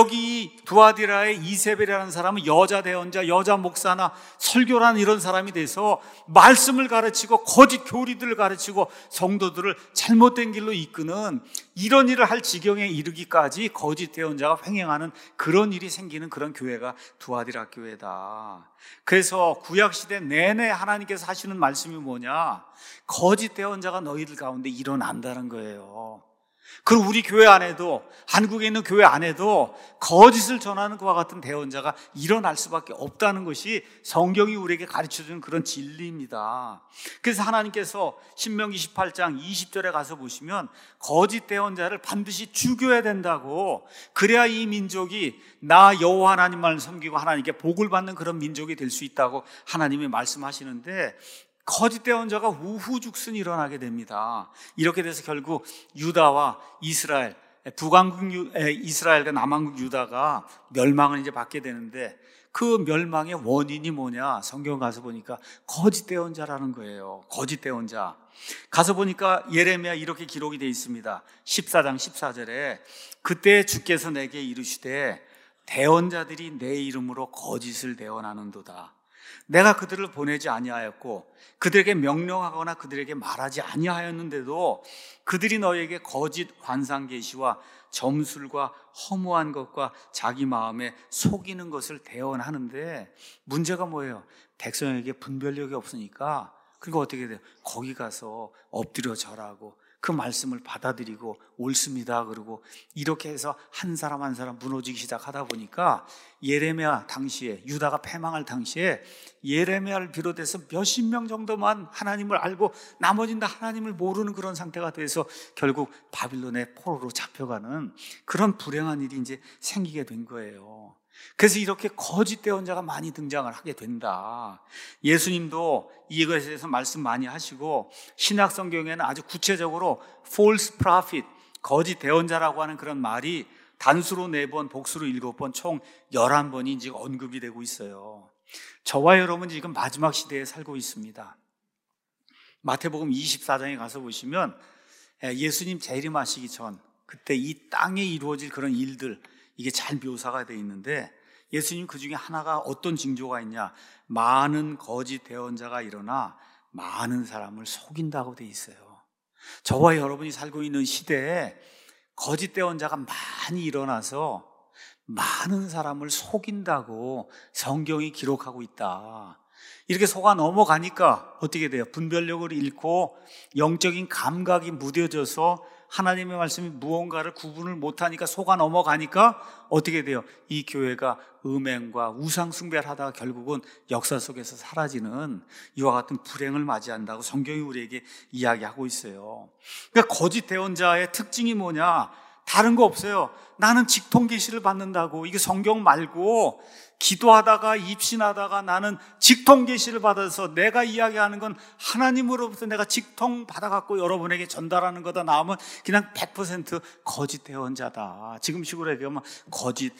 여기 두아디라의 이세벨이라는 사람은 여자 대언자, 여자 목사나 설교라는 이런 사람이 돼서 말씀을 가르치고 거짓 교리들을 가르치고 성도들을 잘못된 길로 이끄는, 이런 일을 할 지경에 이르기까지 거짓 대언자가 횡행하는 그런 일이 생기는 그런 교회가 두아디라 교회다. 그래서 구약시대 내내 하나님께서 하시는 말씀이 뭐냐? 거짓 대언자가 너희들 가운데 일어난다는 거예요. 그리고 우리 교회 안에도, 한국에 있는 교회 안에도 거짓을 전하는 그와 같은 대언자가 일어날 수밖에 없다는 것이 성경이 우리에게 가르쳐주는 그런 진리입니다. 그래서 하나님께서 신명기 십팔 장 이십 절에 가서 보시면 거짓 대언자를 반드시 죽여야 된다고, 그래야 이 민족이 나 여호와 하나님만을 섬기고 하나님께 복을 받는 그런 민족이 될 수 있다고 하나님이 말씀하시는데, 거짓 대언자가 우후죽순 일어나게 됩니다. 이렇게 돼서 결국 유다와 이스라엘, 북왕국 유, 이스라엘과 남왕국 유다가 멸망을 이제 받게 되는데, 그 멸망의 원인이 뭐냐? 성경 가서 보니까 거짓 대언자라는 거예요. 거짓 대언자. 가서 보니까 예레미야 이렇게 기록이 되어 있습니다. 십사 장 십사 절에 그때 주께서 내게 이르시되 대언자들이 내 이름으로 거짓을 대언하는도다. 내가 그들을 보내지 아니하였고 그들에게 명령하거나 그들에게 말하지 아니하였는데도 그들이 너에게 거짓 환상 계시와 점술과 허무한 것과 자기 마음에 속이는 것을 대언하는데, 문제가 뭐예요? 백성에게 분별력이 없으니까 그리고 어떻게 돼요? 거기 가서 엎드려 절하고 그 말씀을 받아들이고 옳습니다 그러고 이렇게 해서 한 사람 한 사람 무너지기 시작하다 보니까 예레미야 당시에, 유다가 패망할 당시에 예레미야를 비롯해서 몇십 명 정도만 하나님을 알고 나머지는 다 하나님을 모르는 그런 상태가 돼서 결국 바빌론의 포로로 잡혀가는 그런 불행한 일이 이제 생기게 된 거예요. 그래서 이렇게 거짓 대언자가 많이 등장을 하게 된다. 예수님도 이것에 대해서 말씀 많이 하시고, 신약 성경에는 아주 구체적으로 false prophet, 거짓 대언자라고 하는 그런 말이 단수로 네 번, 복수로 일곱 번, 총 열한 번이 지금 언급이 되고 있어요. 저와 여러분 지금 마지막 시대에 살고 있습니다. 마태복음 이십사 장에 가서 보시면 예수님 재림하시기 전, 그때 이 땅에 이루어질 그런 일들, 이게 잘 묘사가 되어 있는데, 예수님 그 중에 하나가 어떤 징조가 있냐? 많은 거짓 대언자가 일어나 많은 사람을 속인다고 되어 있어요. 저와 여러분이 살고 있는 시대에 거짓 대언자가 많이 일어나서 많은 사람을 속인다고 성경이 기록하고 있다. 이렇게 속아 넘어가니까 어떻게 돼요? 분별력을 잃고 영적인 감각이 무뎌져서 하나님의 말씀이 무언가를 구분을 못하니까 속아 넘어가니까 어떻게 돼요? 이 교회가 음행과 우상 숭배를 하다가 결국은 역사 속에서 사라지는 이와 같은 불행을 맞이한다고 성경이 우리에게 이야기하고 있어요. 그러니까 거짓 대언자의 특징이 뭐냐? 다른 거 없어요. 나는 직통 계시를 받는다고. 이게 성경 말고 기도하다가 입신하다가 나는 직통 계시를 받아서 내가 이야기하는 건 하나님으로부터 내가 직통 받아갖고 여러분에게 전달하는 거다 나오면 그냥 백 퍼센트 거짓 대언자다. 지금식으로 얘기하면 거짓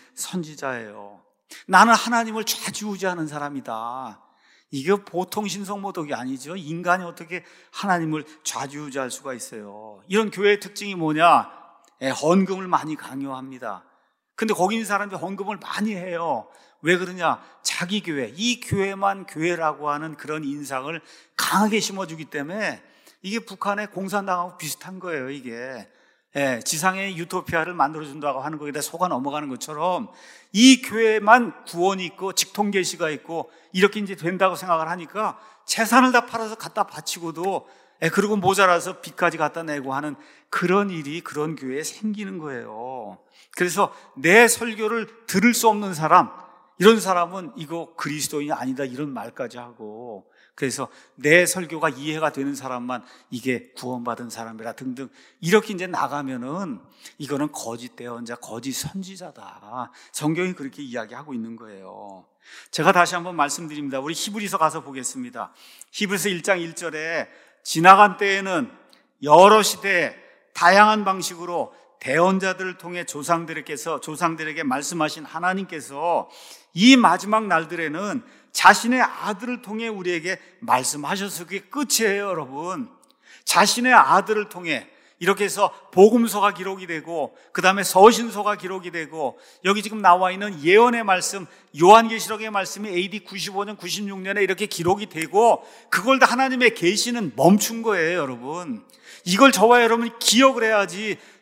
선지자예요. 나는 하나님을 좌지우지하는 사람이다. 이게 보통 신성모독이 아니죠. 인간이 어떻게 하나님을 좌지우지할 수가 있어요. 이런 교회의 특징이 뭐냐? 예, 헌금을 많이 강요합니다. 근데 거기 있는 사람들이 헌금을 많이 해요. 왜 그러냐? 자기 교회, 이 교회만 교회라고 하는 그런 인상을 강하게 심어주기 때문에 이게 북한의 공산당하고 비슷한 거예요, 이게. 예, 지상의 유토피아를 만들어준다고 하는 거기다 속아 넘어가는 것처럼 이 교회만 구원이 있고 직통 계시가 있고 이렇게 이제 된다고 생각을 하니까 재산을 다 팔아서 갖다 바치고도 예, 그리고 모자라서 빚까지 갖다 내고 하는 그런 일이 그런 교회에 생기는 거예요. 그래서 내 설교를 들을 수 없는 사람, 이런 사람은 이거 그리스도인이 아니다 이런 말까지 하고, 그래서 내 설교가 이해가 되는 사람만 이게 구원받은 사람이라 등등 이렇게 이제 나가면은 이거는 거짓 대언자, 거짓 선지자다. 성경이 그렇게 이야기하고 있는 거예요. 제가 다시 한번 말씀드립니다. 우리 히브리서 가서 보겠습니다. 히브리서 일 장 일 절에 지나간 때에는 여러 시대에 다양한 방식으로 대언자들을 통해 조상들에게서 조상들에게 말씀하신 하나님께서 이 마지막 날들에는 자신의 아들을 통해 우리에게 말씀하셔서 그게 끝이에요, 여러분. 자신의 아들을 통해 이렇게 해서 복음서가 기록이 되고 그 다음에 서신서가 기록이 되고 여기 지금 나와 있는 예언의 말씀, 요한계시록의 말씀이 에이디 구십오 년, 구십육 년에 이렇게 기록이 되고 그걸 다 하나님의 계시는 멈춘 거예요, 여러분. 이걸 저와 여러분이 기억을 해야지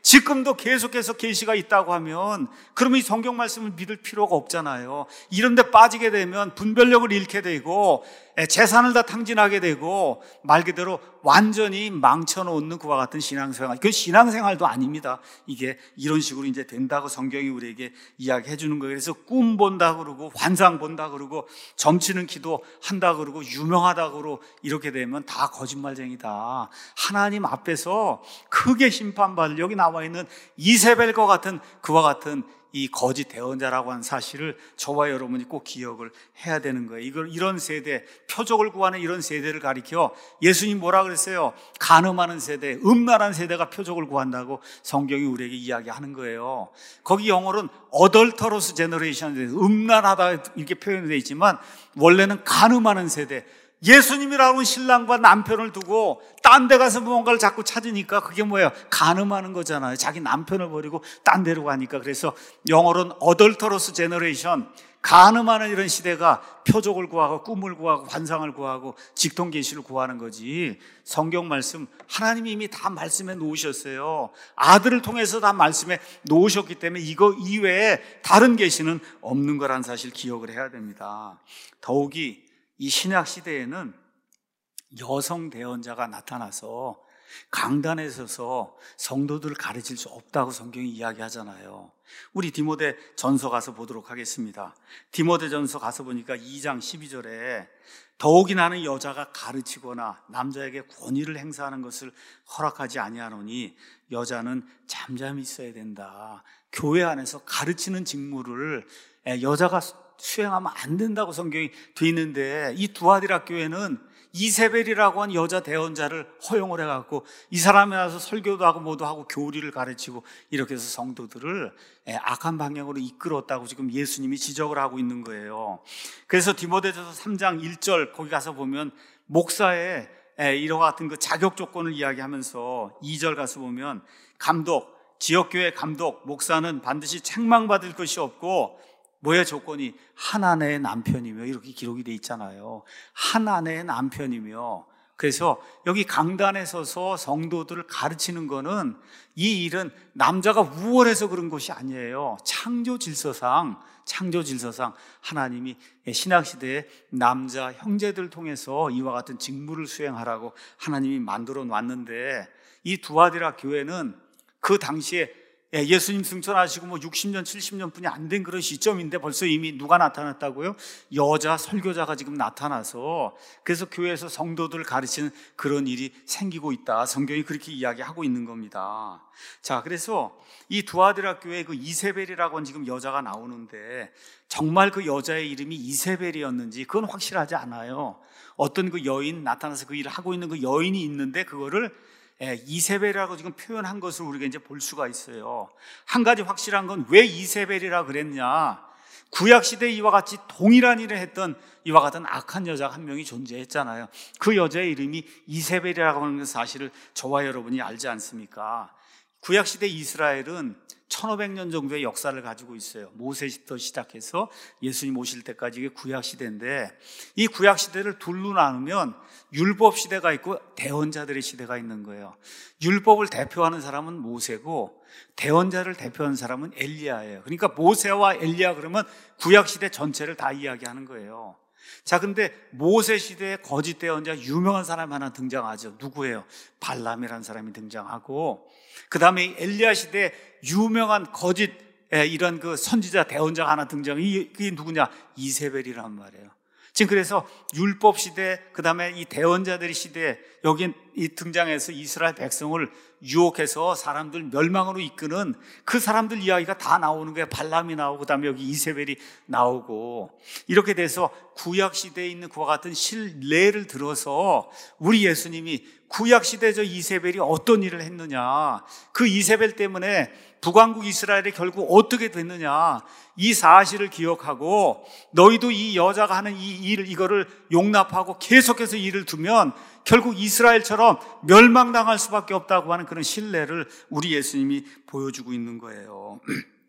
지금도 계속해서 계시가 있다고 하면 그러면 이 성경 말씀을 믿을 필요가 없잖아요. 이런 데 빠지게 되면 분별력을 잃게 되고 재산을 다 탕진하게 되고 말 그대로 완전히 망쳐놓는 그와 같은 신앙생활, 그 신앙생활도 아닙니다. 이게 이런 식으로 이제 된다고 성경이 우리에게 이야기해 주는 거예요. 그래서 꿈 본다 그러고 환상 본다 그러고 점치는 기도 한다 그러고 유명하다 그러고 이렇게 되면 다 거짓말쟁이다. 하나님 앞에서 크게 심판받을, 여기 나와 있는 이세벨과 같은 그와 같은 이 거짓 대언자라고 하는 사실을 저와 여러분이 꼭 기억을 해야 되는 거예요. 이걸, 이런 세대, 표적을 구하는 이런 세대를 가리켜 예수님 뭐라 그랬어요? 간음하는 세대, 음란한 세대가 표적을 구한다고 성경이 우리에게 이야기하는 거예요. 거기 영어로는 adulterous generation, 음란하다 이렇게 표현되어 있지만 원래는 간음하는 세대, 예수님이라는 신랑과 남편을 두고 딴 데 가서 무언가를 자꾸 찾으니까 그게 뭐예요? 간음하는 거잖아요. 자기 남편을 버리고 딴 데로 가니까. 그래서 영어로는 adulterous generation, 간음하는 이런 시대가 표적을 구하고 꿈을 구하고 환상을 구하고 직통 계시를 구하는 거지. 성경 말씀 하나님이 이미 다 말씀해 놓으셨어요. 아들을 통해서 다 말씀해 놓으셨기 때문에 이거 이외에 다른 계시는 없는 거란 사실 기억을 해야 됩니다. 더욱이 이 신약 시대에는 여성 대언자가 나타나서 강단에 서서 성도들을 가르칠 수 없다고 성경이 이야기하잖아요. 우리 디모데 전서 가서 보도록 하겠습니다. 디모데 전서 가서 보니까 이 장 십이 절에 더욱이 나는 여자가 가르치거나 남자에게 권위를 행사하는 것을 허락하지 아니하노니 여자는 잠잠히 있어야 된다. 교회 안에서 가르치는 직무를 여자가 수행하면 안 된다고 성경이 돼 있는데, 이 두아디라 교회는 이세벨이라고 한 여자 대언자를 허용을 해갖고 이 사람이 와서 설교도 하고 뭐도 하고 교리를 가르치고 이렇게 해서 성도들을 악한 방향으로 이끌었다고 지금 예수님이 지적을 하고 있는 거예요. 그래서 디모데전서 삼 장 일 절 거기 가서 보면 목사의 이와 같은 그 자격 조건을 이야기하면서 이 절 가서 보면 감독, 지역교회 감독, 목사는 반드시 책망받을 것이 없고 뭐의 조건이 한 아내의 남편이며 이렇게 기록이 돼 있잖아요. 한 아내의 남편이며. 그래서 여기 강단에 서서 성도들을 가르치는 거는 이 일은 남자가 우월해서 그런 것이 아니에요. 창조 질서상 창조 질서상 하나님이 신약시대에 남자 형제들 통해서 이와 같은 직무를 수행하라고 하나님이 만들어 놨는데, 이 두아디라 교회는 그 당시에 예수님 승천하시고 뭐 육십 년, 칠십 년뿐이 안 된 그런 시점인데 벌써 이미 누가 나타났다고요? 여자 설교자가 지금 나타나서 그래서 교회에서 성도들을 가르치는 그런 일이 생기고 있다. 성경이 그렇게 이야기하고 있는 겁니다. 자, 그래서 이 두아디라 교회에 그 이세벨이라고 하는 지금 여자가 나오는데 정말 그 여자의 이름이 이세벨이었는지 그건 확실하지 않아요. 어떤 그 여인 나타나서 그 일을 하고 있는 그 여인이 있는데 그거를 이세벨이라고 지금 표현한 것을 우리가 이제 볼 수가 있어요. 한 가지 확실한 건 왜 이세벨이라 그랬냐? 구약시대에 이와 같이 동일한 일을 했던 이와 같은 악한 여자가 한 명이 존재했잖아요. 그 여자의 이름이 이세벨이라고 하는 사실을 저와 여러분이 알지 않습니까? 구약시대 이스라엘은 천오백 년 정도의 역사를 가지고 있어요. 모세부터 시작해서 예수님 오실 때까지 이게 구약시대인데, 이 구약시대를 둘로 나누면 율법시대가 있고 대언자들의 시대가 있는 거예요. 율법을 대표하는 사람은 모세고 대언자를 대표하는 사람은 엘리야예요. 그러니까 모세와 엘리야 그러면 구약시대 전체를 다 이야기하는 거예요. 자, 근데 모세 시대에 거짓 대언자 유명한 사람 하나 등장하죠. 누구예요? 발람이라는 사람이 등장하고, 그 다음에 엘리야 시대에 유명한 거짓 이런 그 선지자 대언자가 하나 등장해. 이게 누구냐? 이세벨이란 말이에요. 지금 그래서 율법 시대, 그 다음에 이 대언자들의 시대에 여기 이 등장해서 이스라엘 백성을 유혹해서 사람들 멸망으로 이끄는 그 사람들 이야기가 다 나오는 거예요. 발람이 나오고, 그 다음에 여기 이세벨이 나오고, 이렇게 돼서 구약 시대에 있는 그와 같은 실례를 들어서 우리 예수님이 구약 시대 저 이세벨이 어떤 일을 했느냐, 그 이세벨 때문에 북왕국 이스라엘이 결국 어떻게 됐느냐, 이 사실을 기억하고 너희도 이 여자가 하는 이 일을 이거를 용납하고 계속해서 일을 두면 결국 이스라엘처럼 멸망당할 수밖에 없다고 하는 그런 신뢰를 우리 예수님이 보여주고 있는 거예요.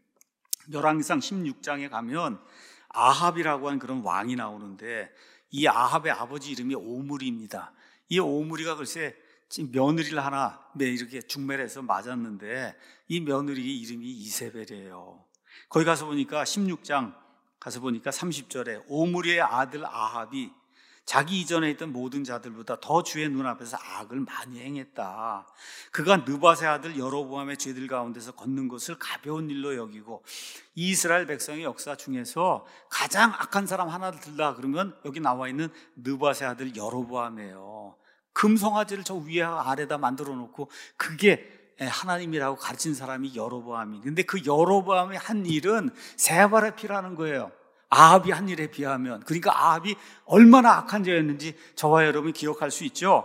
열왕기상 십육 장에 가면 아합이라고 하는 그런 왕이 나오는데 이 아합의 아버지 이름이 오므리입니다. 이 오므리가 글쎄 지금 며느리를 하나 이렇게 중매해서 맞았는데 이 며느리 이름이 이세벨이에요. 거기 가서 보니까 십육 장 가서 보니까 삼십 절에 오므리의 아들 아합이 자기 이전에 있던 모든 자들보다 더 주의 눈앞에서 악을 많이 행했다. 그가 느밧의 아들 여로보암의 죄들 가운데서 걷는 것을 가벼운 일로 여기고 이스라엘 백성의 역사 중에서 가장 악한 사람 하나를 들라 그러면 여기 나와 있는 느밧의 아들 여로보암이에요. 금송아지를 저 위에 아래다 만들어 놓고 그게 하나님이라고 가르친 사람이 여로보암이. 근데 그 여로보암이 한 일은 세 발의 피라는 거예요. 아합이 한 일에 비하면. 그러니까 아합이 얼마나 악한 자였는지 저와 여러분이 기억할 수 있죠.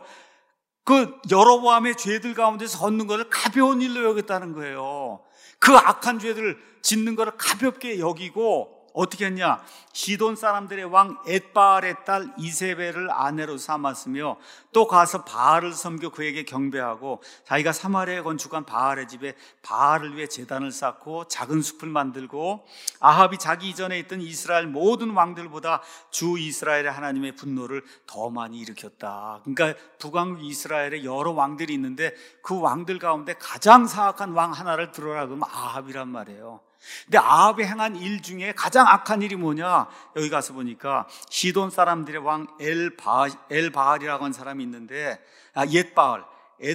그 여로보암의 죄들 가운데서 걷는 것을 가벼운 일로 여겼다는 거예요. 그 악한 죄들을 짓는 것을 가볍게 여기고 어떻게 했냐? 시돈 사람들의 왕 엣바알의 딸 이세벨을 아내로 삼았으며 또 가서 바알을 섬겨 그에게 경배하고 자기가 사마리아에 건축한 바알의 집에 바알을 위해 제단을 쌓고 작은 숲을 만들고 아합이 자기 이전에 있던 이스라엘 모든 왕들보다 주 이스라엘의 하나님의 분노를 더 많이 일으켰다. 그러니까 북왕국 이스라엘에 여러 왕들이 있는데 그 왕들 가운데 가장 사악한 왕 하나를 들어라 그러면 아합이란 말이에요. 근데 아합이 행한 일 중에 가장 악한 일이 뭐냐? 여기 가서 보니까 시돈 사람들의 왕 엘바, 엘바알이라고 하는 사람이 있는데 아, 옙바알,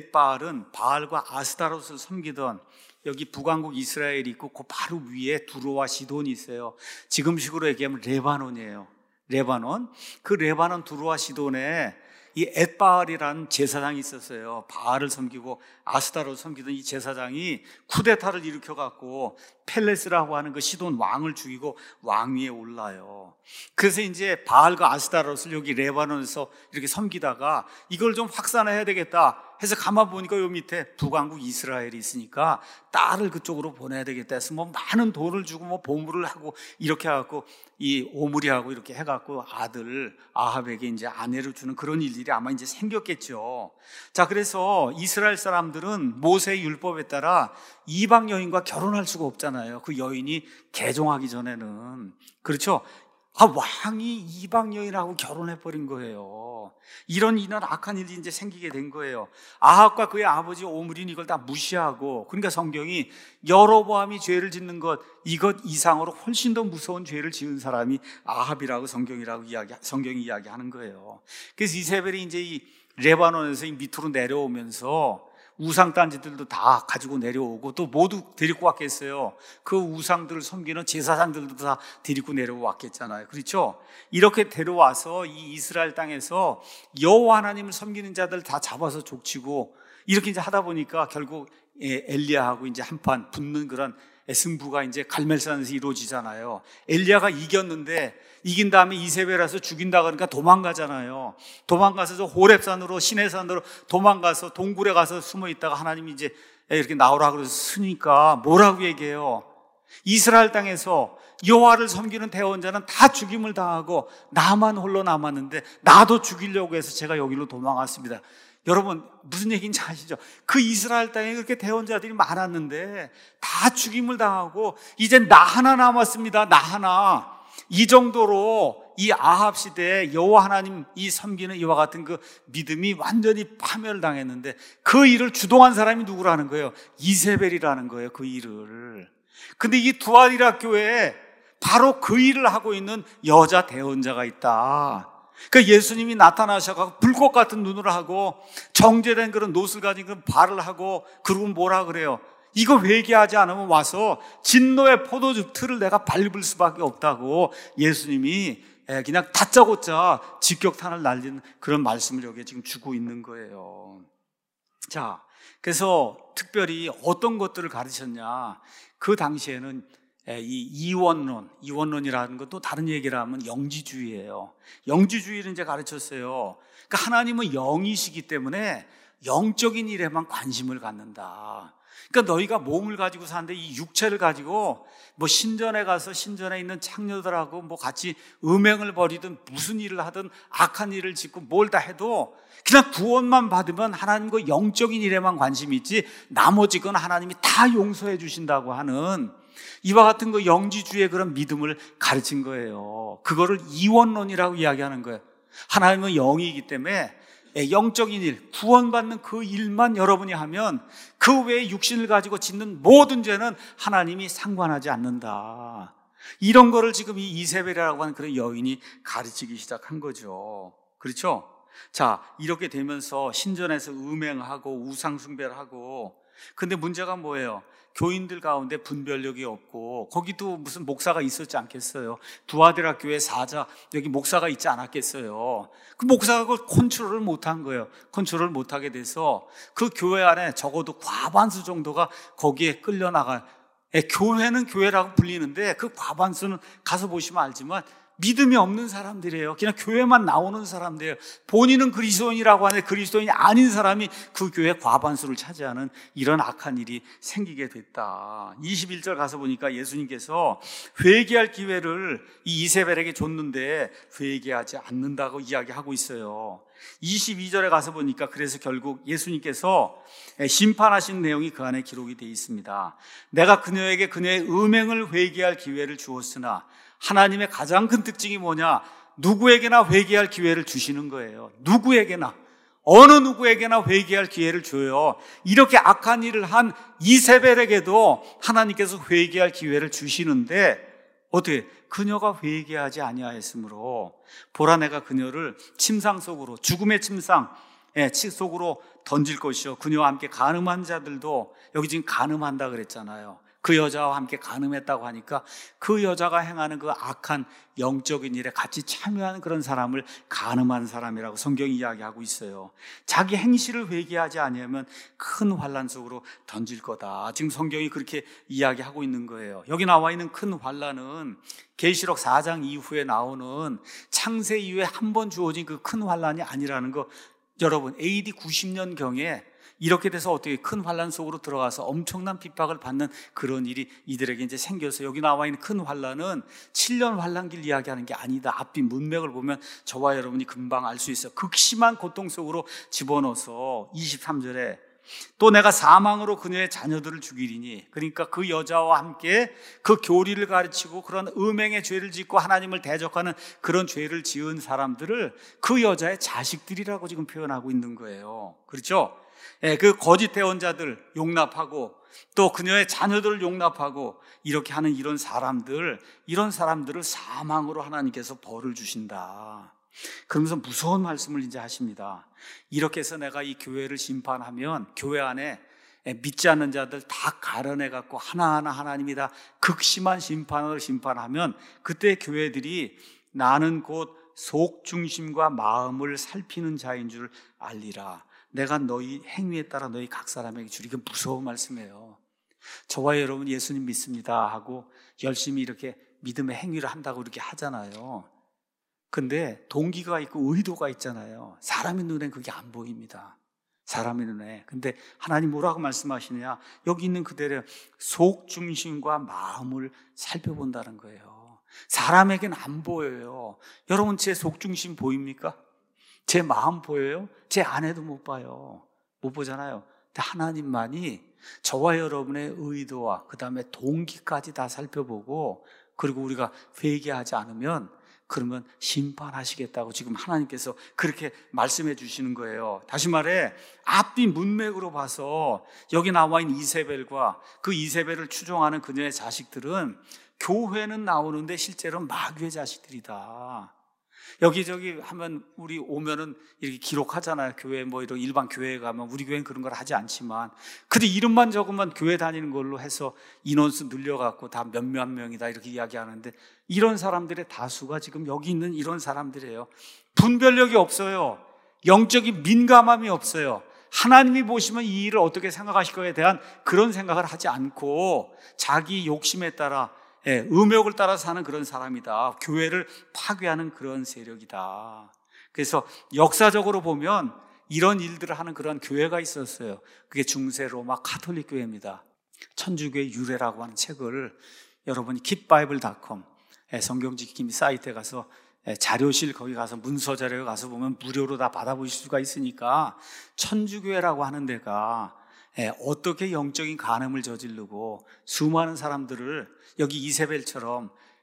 옙바알은 바알과 아스타롯을 섬기던 여기 북왕국 이스라엘이 있고 그 바로 위에 두로와 시돈이 있어요. 지금식으로 얘기하면 레바논이에요. 레바논. 그 레바논 두로와 시돈에 이 엣바알이라는 제사장이 있었어요. 바알을 섬기고 아스타롯을 섬기던 이 제사장이 쿠데타를 일으켜갖고 펠레스라고 하는 그 시돈 왕을 죽이고 왕위에 올라요. 그래서 이제 바알과 아스타롯을 여기 레바논에서 이렇게 섬기다가 이걸 좀 확산해야 되겠다 해서 가만 보니까 요 밑에 북왕국 이스라엘이 있으니까 딸을 그쪽으로 보내야 되겠다 해서 뭐 많은 돈을 주고 뭐 보물을 하고 이렇게 해갖고 이 오므리하고 이렇게 해갖고 아들 아합에게 이제 아내를 주는 그런 일들이 아마 이제 생겼겠죠. 자, 그래서 이스라엘 사람들은 모세의 율법에 따라 이방 여인과 결혼할 수가 없잖아요. 그 여인이 개종하기 전에는. 그렇죠? 아, 왕이 이방 여인하고 결혼해버린 거예요. 이런 이런 악한 일이 이제 생기게 된 거예요. 아합과 그의 아버지 오므리는 이걸 다 무시하고, 그러니까 성경이 여로보암이 죄를 짓는 것, 이것 이상으로 훨씬 더 무서운 죄를 지은 사람이 아합이라고 성경이라고 이야기, 성경이 이야기하는 거예요. 그래서 이세벨이 이제 이 레바논에서 이 밑으로 내려오면서 우상 단지들도 다 가지고 내려오고 또 모두 데리고 왔겠어요. 그 우상들을 섬기는 제사장들도 다 데리고 내려왔겠잖아요. 그렇죠? 이렇게 데려와서 이 이스라엘 땅에서 여호와 하나님을 섬기는 자들 다 잡아서 족치고 이렇게 이제 하다 보니까 결국 엘리야하고 이제 한판 붙는 그런 승부가 이제 갈멜산에서 이루어지잖아요. 엘리야가 이겼는데 이긴 다음에 이세벨 와서 죽인다 그러니까 도망가잖아요. 도망가서 저 호렙산으로 시내산으로 도망가서 동굴에 가서 숨어 있다가 하나님이 이제 이렇게 나오라 그래서 쓰니까 뭐라고 얘기해요? 이스라엘 땅에서 여호와를 섬기는 대원자는 다 죽임을 당하고 나만 홀로 남았는데 나도 죽이려고 해서 제가 여기로 도망왔습니다. 여러분 무슨 얘기인지 아시죠? 그 이스라엘 땅에 그렇게 대원자들이 많았는데 다 죽임을 당하고 이제 나 하나 남았습니다. 나 하나. 이 정도로 이 아합 시대에 여호와 하나님 이 섬기는 이와 같은 그 믿음이 완전히 파멸을 당했는데 그 일을 주동한 사람이 누구라는 거예요? 이세벨이라는 거예요. 그 일을. 근데 이 두아리라 교회에 바로 그 일을 하고 있는 여자 대언자가 있다. 그러니까 예수님이 나타나셔서 불꽃 같은 눈을 하고 정제된 그런 노슬 가진 그런 발을 하고 그러고 뭐라 그래요? 이거 회개하지 않으면 와서 진노의 포도주 틀을 내가 밟을 수밖에 없다고 예수님이 그냥 다짜고짜 직격탄을 날리는 그런 말씀을 여기에 지금 주고 있는 거예요. 자, 그래서 특별히 어떤 것들을 가르쳤냐? 그 당시에는 이 이원론, 이원론이라는 것도 다른 얘기를 하면 영지주의예요. 영지주의를 이제 가르쳤어요. 그러니까 하나님은 영이시기 때문에 영적인 일에만 관심을 갖는다. 그러니까 너희가 몸을 가지고 사는데 이 육체를 가지고 뭐 신전에 가서 신전에 있는 창녀들하고 뭐 같이 음행을 벌이든 무슨 일을 하든 악한 일을 짓고 뭘 다 해도 그냥 구원만 받으면 하나님과 영적인 일에만 관심이 있지 나머지 건 하나님이 다 용서해 주신다고 하는 이와 같은 그 영지주의의 그런 믿음을 가르친 거예요. 그거를 이원론이라고 이야기하는 거예요. 하나님은 영이기 때문에 영적인 일, 구원받는 그 일만 여러분이 하면 그 외에 육신을 가지고 짓는 모든 죄는 하나님이 상관하지 않는다. 이런 거를 지금 이 이세벨이라고 하는 그런 여인이 가르치기 시작한 거죠. 그렇죠? 자, 이렇게 되면서 신전에서 음행하고 우상숭배를 하고, 근데 문제가 뭐예요? 교인들 가운데 분별력이 없고, 거기도 무슨 목사가 있었지 않겠어요? 두아드라 교회 사자, 여기 목사가 있지 않았겠어요? 그 목사가 그걸 컨트롤을 못한 거예요. 컨트롤을 못하게 돼서 그 교회 안에 적어도 과반수 정도가 거기에 끌려나가. 예, 교회는 교회라고 불리는데 그 과반수는 가서 보시면 알지만 믿음이 없는 사람들이에요. 그냥 교회만 나오는 사람들이에요. 본인은 그리스도인이라고 하는데 그리스도인이 아닌 사람이 그 교회 과반수를 차지하는 이런 악한 일이 생기게 됐다. 이십일 절 가서 보니까 예수님께서 회개할 기회를 이 이세벨에게 줬는데 회개하지 않는다고 이야기하고 있어요. 이십이 절에 가서 보니까 그래서 결국 예수님께서 심판하신 내용이 그 안에 기록이 되어 있습니다. 내가 그녀에게 그녀의 음행을 회개할 기회를 주었으나, 하나님의 가장 큰 특징이 뭐냐? 누구에게나 회개할 기회를 주시는 거예요. 누구에게나, 어느 누구에게나 회개할 기회를 줘요. 이렇게 악한 일을 한 이세벨에게도 하나님께서 회개할 기회를 주시는데 어떻게? 그녀가 회개하지 아니하였으므로 보라, 내가 그녀를 침상 속으로, 죽음의 침상 속으로 던질 것이요, 그녀와 함께 간음한 자들도, 여기 지금 간음한다 그랬잖아요. 그 여자와 함께 간음했다고 하니까 그 여자가 행하는 그 악한 영적인 일에 같이 참여하는 그런 사람을 간음한 사람이라고 성경이 이야기하고 있어요. 자기 행실을 회개하지 아니하면 큰 환난 속으로 던질 거다. 지금 성경이 그렇게 이야기하고 있는 거예요. 여기 나와 있는 큰 환난은 계시록 사 장 이후에 나오는 창세 이후에 한 번 주어진 그 큰 환난이 아니라는 거, 여러분 에이디 구십 년경에 이렇게 돼서 어떻게 큰 환난 속으로 들어가서 엄청난 핍박을 받는 그런 일이 이들에게 이제 생겨서, 여기 나와 있는 큰 환난은 칠 년 환난기를 이야기하는 게 아니다. 앞뒤 문맥을 보면 저와 여러분이 금방 알 수 있어요. 극심한 고통 속으로 집어넣어서 이십삼 절에 또 내가 사망으로 그녀의 자녀들을 죽이리니, 그러니까 그 여자와 함께 그 교리를 가르치고 그런 음행의 죄를 짓고 하나님을 대적하는 그런 죄를 지은 사람들을 그 여자의 자식들이라고 지금 표현하고 있는 거예요. 그렇죠? 예, 그 거짓 대언자들 용납하고 또 그녀의 자녀들을 용납하고 이렇게 하는 이런 사람들, 이런 사람들을 사망으로 하나님께서 벌을 주신다. 그러면서 무서운 말씀을 이제 하십니다. 이렇게 해서 내가 이 교회를 심판하면, 교회 안에 믿지 않는 자들 다 가려내갖고 하나하나 하나님이 다 극심한 심판을 심판하면, 그때 교회들이 나는 곧 속중심과 마음을 살피는 자인 줄 알리라. 내가 너희 행위에 따라 너희 각 사람에게 주리. 이게 무서운 말씀이에요. 저와 여러분 예수님 믿습니다 하고 열심히 이렇게 믿음의 행위를 한다고 이렇게 하잖아요. 근데 동기가 있고 의도가 있잖아요. 사람의 눈엔 그게 안 보입니다. 사람의 눈에. 근데 하나님 뭐라고 말씀하시느냐? 여기 있는 그대로 속중심과 마음을 살펴본다는 거예요. 사람에게는 안 보여요. 여러분 제 속중심 보입니까? 제 마음 보여요? 제 아내도 못 봐요. 못 보잖아요. 근데 하나님만이 저와 여러분의 의도와 그 다음에 동기까지 다 살펴보고, 그리고 우리가 회개하지 않으면 그러면 심판하시겠다고 지금 하나님께서 그렇게 말씀해 주시는 거예요. 다시 말해 앞뒤 문맥으로 봐서 여기 나와 있는 이세벨과 그 이세벨을 추종하는 그녀의 자식들은 교회는 나오는데 실제로 마귀의 자식들이다. 여기저기 하면 우리 오면은 이렇게 기록하잖아요. 교회 뭐 이런 일반 교회에 가면, 우리 교회는 그런 걸 하지 않지만, 근데 이름만 적으면 교회 다니는 걸로 해서 인원수 늘려갖고 다 몇몇 명이다 이렇게 이야기하는데, 이런 사람들의 다수가 지금 여기 있는 이런 사람들이에요. 분별력이 없어요. 영적인 민감함이 없어요. 하나님이 보시면 이 일을 어떻게 생각하실 거에 대한 그런 생각을 하지 않고 자기 욕심에 따라, 예, 음욕을 따라 사는 그런 사람이다. 교회를 파괴하는 그런 세력이다. 그래서 역사적으로 보면 이런 일들을 하는 그런 교회가 있었어요. 그게 중세 로마 카톨릭 교회입니다. 천주교의 유래라고 하는 책을 여러분이 깃바이블 닷컴 성경지킴이 사이트에 가서 자료실 거기 가서 문서 자료에 가서 보면 무료로 다 받아보실 수가 있으니까, 천주교회라고 하는 데가 어떻게 영적인 간음을 저지르고 수많은 사람들을 여기 이세벨처럼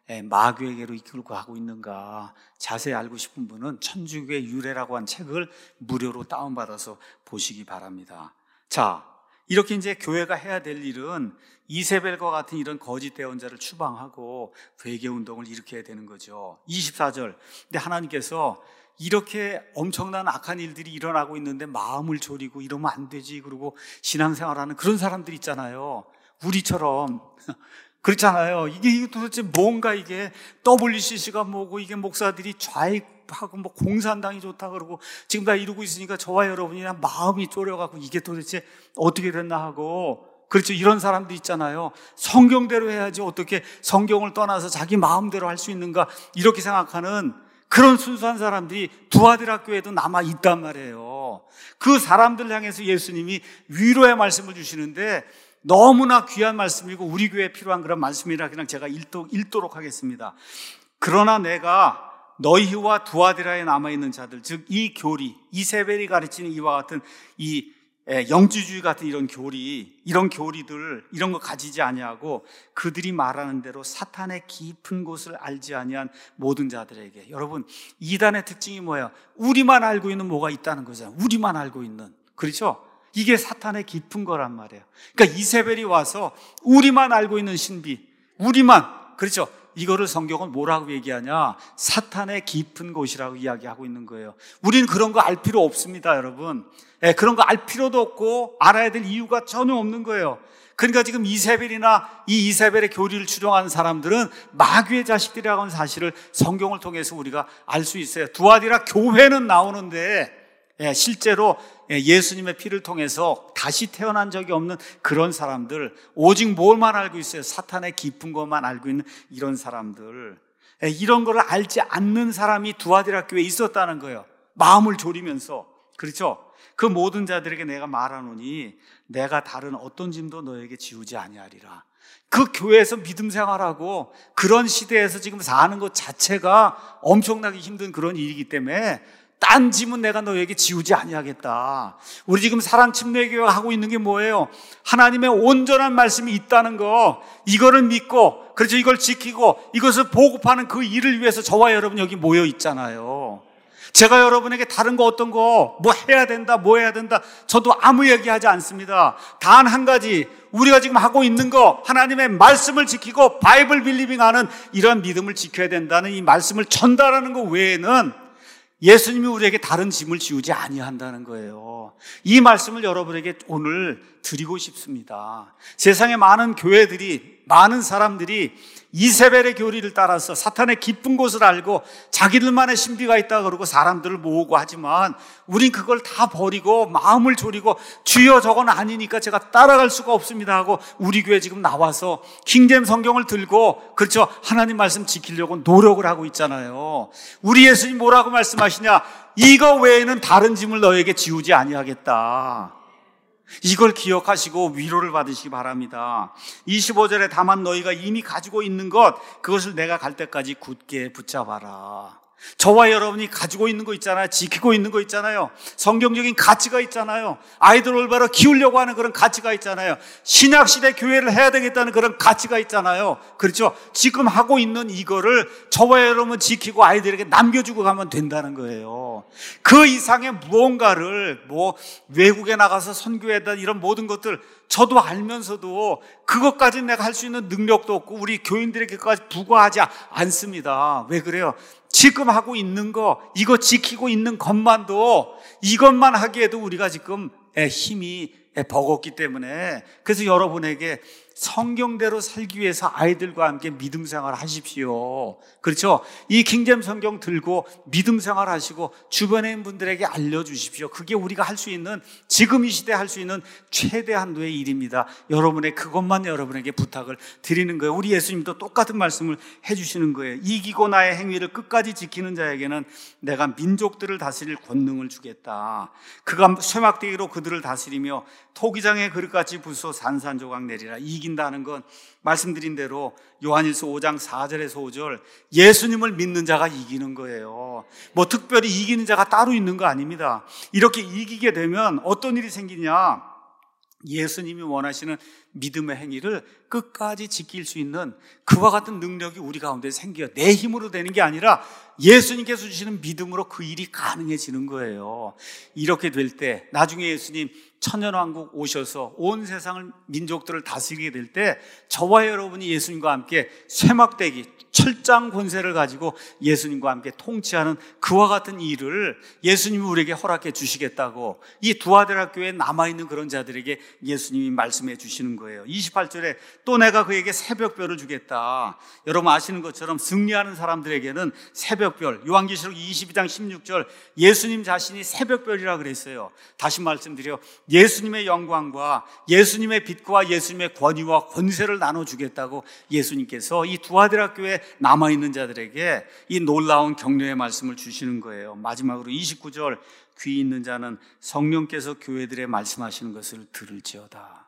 마귀에게로 이끌고 가고 있는가 자세히 알고 싶은 분은 천주교의 유래라고 한 책을 무료로 다운받아서 보시기 바랍니다. 자, 이렇게 이제 교회가 해야 될 일은 이세벨과 같은 이런 거짓 대언자를 추방하고 회개 운동을 일으켜야 되는 거죠. 이십사 절. 근데 하나님께서 이렇게 엄청난 악한 일들이 일어나고 있는데 마음을 졸이고 이러면 안 되지 그러고 신앙생활하는 그런 사람들 있잖아요. 우리처럼 그렇잖아요. 이게, 이게 도대체 뭔가 이게 더블유씨씨가 뭐고 이게 목사들이 좌익하고 뭐 공산당이 좋다 그러고 지금 다 이러고 있으니까 저와 여러분이 그냥 마음이 졸여갖고 이게 도대체 어떻게 됐나 하고 그렇죠. 이런 사람들 있잖아요. 성경대로 해야지 어떻게 성경을 떠나서 자기 마음대로 할 수 있는가 이렇게 생각하는 그런 순수한 사람들이 두아디라 교회도 남아 있단 말이에요. 그 사람들 향해서 예수님이 위로의 말씀을 주시는데 너무나 귀한 말씀이고 우리 교회에 필요한 그런 말씀이라 그냥 제가 읽도, 읽도록 하겠습니다. 그러나 내가 너희와 두아디라에 남아있는 자들, 즉 이 교리, 이세벨이 가르치는 이와 같은 이 영주주의 같은 이런 교리, 이런 교리들 이런 거 가지지 아니하고 그들이 말하는 대로 사탄의 깊은 곳을 알지 아니한 모든 자들에게. 여러분, 이단의 특징이 뭐예요? 우리만 알고 있는 뭐가 있다는 거잖아요. 우리만 알고 있는. 그렇죠? 이게 사탄의 깊은 거란 말이에요. 그러니까 이세벨이 와서 우리만 알고 있는 신비, 우리만, 그렇죠? 이거를 성경은 뭐라고 얘기하냐? 사탄의 깊은 곳이라고 이야기하고 있는 거예요. 우리는 그런 거 알 필요 없습니다, 여러분. 예, 그런 거 알 필요도 없고 알아야 될 이유가 전혀 없는 거예요. 그러니까 지금 이세벨이나 이 이세벨의 교리를 추종하는 사람들은 마귀의 자식들이라고 하는 사실을 성경을 통해서 우리가 알 수 있어요. 두아디라 교회는 나오는데 예, 실제로 예수님의 피를 통해서 다시 태어난 적이 없는 그런 사람들, 오직 뭘만 알고 있어요? 사탄의 깊은 것만 알고 있는 이런 사람들, 예, 이런 거를 알지 않는 사람이 두아디라 교회에 있었다는 거예요. 마음을 졸이면서. 그렇죠? 그 모든 자들에게 내가 말하노니 내가 다른 어떤 짐도 너에게 지우지 아니하리라. 그 교회에서 믿음 생활하고 그런 시대에서 지금 사는 것 자체가 엄청나게 힘든 그런 일이기 때문에 딴 짐은 내가 너에게 지우지 아니하겠다. 우리 지금 사랑침례교회가 하고 있는 게 뭐예요? 하나님의 온전한 말씀이 있다는 거, 이거를 믿고, 그렇죠, 이걸 지키고 이것을 보급하는 그 일을 위해서 저와 여러분 여기 모여 있잖아요. 제가 여러분에게 다른 거 어떤 거 뭐 해야 된다 뭐 해야 된다 저도 아무 얘기하지 않습니다. 단 한 가지, 우리가 지금 하고 있는 거, 하나님의 말씀을 지키고 바이블 빌리빙하는 이런 믿음을 지켜야 된다는 이 말씀을 전달하는 것 외에는 예수님이 우리에게 다른 짐을 지우지 아니한다는 거예요. 이 말씀을 여러분에게 오늘 드리고 싶습니다. 세상에 많은 교회들이, 많은 사람들이 이세벨의 교리를 따라서 사탄의 깊은 곳을 알고 자기들만의 신비가 있다 그러고 사람들을 모으고 하지만 우린 그걸 다 버리고 마음을 졸이고 주여 저건 아니니까 제가 따라갈 수가 없습니다 하고 우리 교회 지금 나와서 킹제임 성경을 들고, 그렇죠, 하나님 말씀 지키려고 노력을 하고 있잖아요. 우리 예수님 뭐라고 말씀하시냐? 이거 외에는 다른 짐을 너에게 지우지 아니하겠다. 이걸 기억하시고 위로를 받으시기 바랍니다. 이십오 절에 다만 너희가 이미 가지고 있는 것, 그것을 내가 갈 때까지 굳게 붙잡아라. 저와 여러분이 가지고 있는 거 있잖아요. 지키고 있는 거 있잖아요. 성경적인 가치가 있잖아요. 아이들 올바로 키우려고 하는 그런 가치가 있잖아요. 신약시대 교회를 해야 되겠다는 그런 가치가 있잖아요. 그렇죠? 지금 하고 있는 이거를 저와 여러분 지키고 아이들에게 남겨주고 가면 된다는 거예요. 그 이상의 무언가를 뭐 외국에 나가서 선교하다 이런 모든 것들 저도 알면서도 그것까지는 내가 할 수 있는 능력도 없고 우리 교인들에게까지 부과하지 않습니다. 왜 그래요? 지금 하고 있는 거, 이거 지키고 있는 것만도, 이것만 하기에도 우리가 지금 힘이 버겁기 때문에, 그래서 여러분에게 성경대로 살기 위해서 아이들과 함께 믿음 생활 하십시오. 그렇죠? 이 킹제임 성경 들고 믿음 생활 하시고 주변에 있는 분들에게 알려주십시오. 그게 우리가 할 수 있는, 지금 이 시대에 할 수 있는 최대 한도의 일입니다. 여러분의 그것만 여러분에게 부탁을 드리는 거예요. 우리 예수님도 똑같은 말씀을 해주시는 거예요. 이기고 나의 행위를 끝까지 지키는 자에게는 내가 민족들을 다스릴 권능을 주겠다. 그가 쇠막대기로 그들을 다스리며 토기장의 그릇같이 부숴 산산조각 내리라. 이긴다는 건 말씀드린 대로 요한일서 오 장 사 절에서 오 절, 예수님을 믿는 자가 이기는 거예요. 뭐 특별히 이기는 자가 따로 있는 거 아닙니다. 이렇게 이기게 되면 어떤 일이 생기냐? 예수님이 원하시는 믿음의 행위를 끝까지 지킬 수 있는 그와 같은 능력이 우리 가운데 생겨요. 내 힘으로 되는 게 아니라 예수님께서 주시는 믿음으로 그 일이 가능해지는 거예요. 이렇게 될 때 나중에 예수님 천년왕국 오셔서 온 세상을 민족들을 다스리게 될 때 저와 여러분이 예수님과 함께 쇠막대기 철장 권세를 가지고 예수님과 함께 통치하는 그와 같은 일을 예수님이 우리에게 허락해 주시겠다고 이 두아데라 교회에 남아있는 그런 자들에게 예수님이 말씀해 주시는 거예요. 이십팔 절에 또 내가 그에게 새벽별을 주겠다. 여러분 아시는 것처럼 승리하는 사람들에게는 새벽별, 요한계시록 이십이 장 십육 절 예수님 자신이 새벽별이라 그랬어요. 다시 말씀드려 예수님의 영광과 예수님의 빛과 예수님의 권위와 권세를 나눠주겠다고 예수님께서 이 두아데라 교회에 남아있는 자들에게 이 놀라운 격려의 말씀을 주시는 거예요. 마지막으로 이십구 절 귀 있는 자는 성령께서 교회들에 말씀하시는 것을 들을지어다.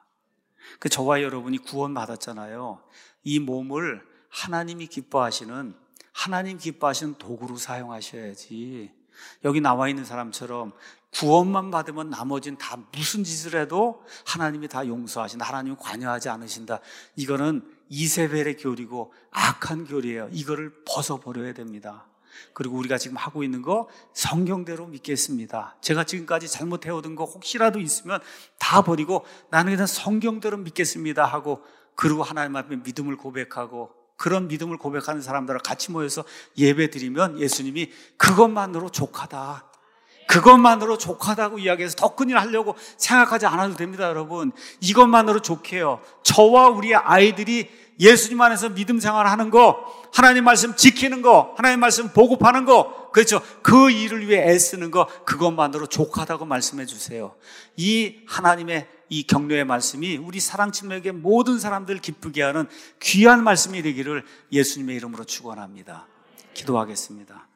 그 저와 여러분이 구원 받았잖아요. 이 몸을 하나님이 기뻐하시는 하나님 기뻐하시는 도구로 사용하셔야지. 여기 나와 있는 사람처럼 구원만 받으면 나머지는 다 무슨 짓을 해도 하나님이 다 용서하신다. 하나님이 관여하지 않으신다. 이거는 이세벨의 교리고 악한 교리예요. 이거를 벗어버려야 됩니다. 그리고 우리가 지금 하고 있는 거 성경대로 믿겠습니다. 제가 지금까지 잘못해오던 거 혹시라도 있으면 다 버리고 나는 그냥 성경대로 믿겠습니다 하고 그리고 하나님 앞에 믿음을 고백하고 그런 믿음을 고백하는 사람들과 같이 모여서 예배 드리면 예수님이 그것만으로 족하다. 그것만으로 족하다고 이야기해서 더 큰 일 하려고 생각하지 않아도 됩니다, 여러분. 이것만으로 족해요. 저와 우리 아이들이 예수님 안에서 믿음 생활하는 거, 하나님 말씀 지키는 거, 하나님 말씀 보급하는 거, 그렇죠. 그 일을 위해 애쓰는 거, 그것만으로 족하다고 말씀해 주세요. 이 하나님의 이 격려의 말씀이 우리 사랑친구에게 모든 사람들 기쁘게 하는 귀한 말씀이 되기를 예수님의 이름으로 축원합니다. 기도하겠습니다.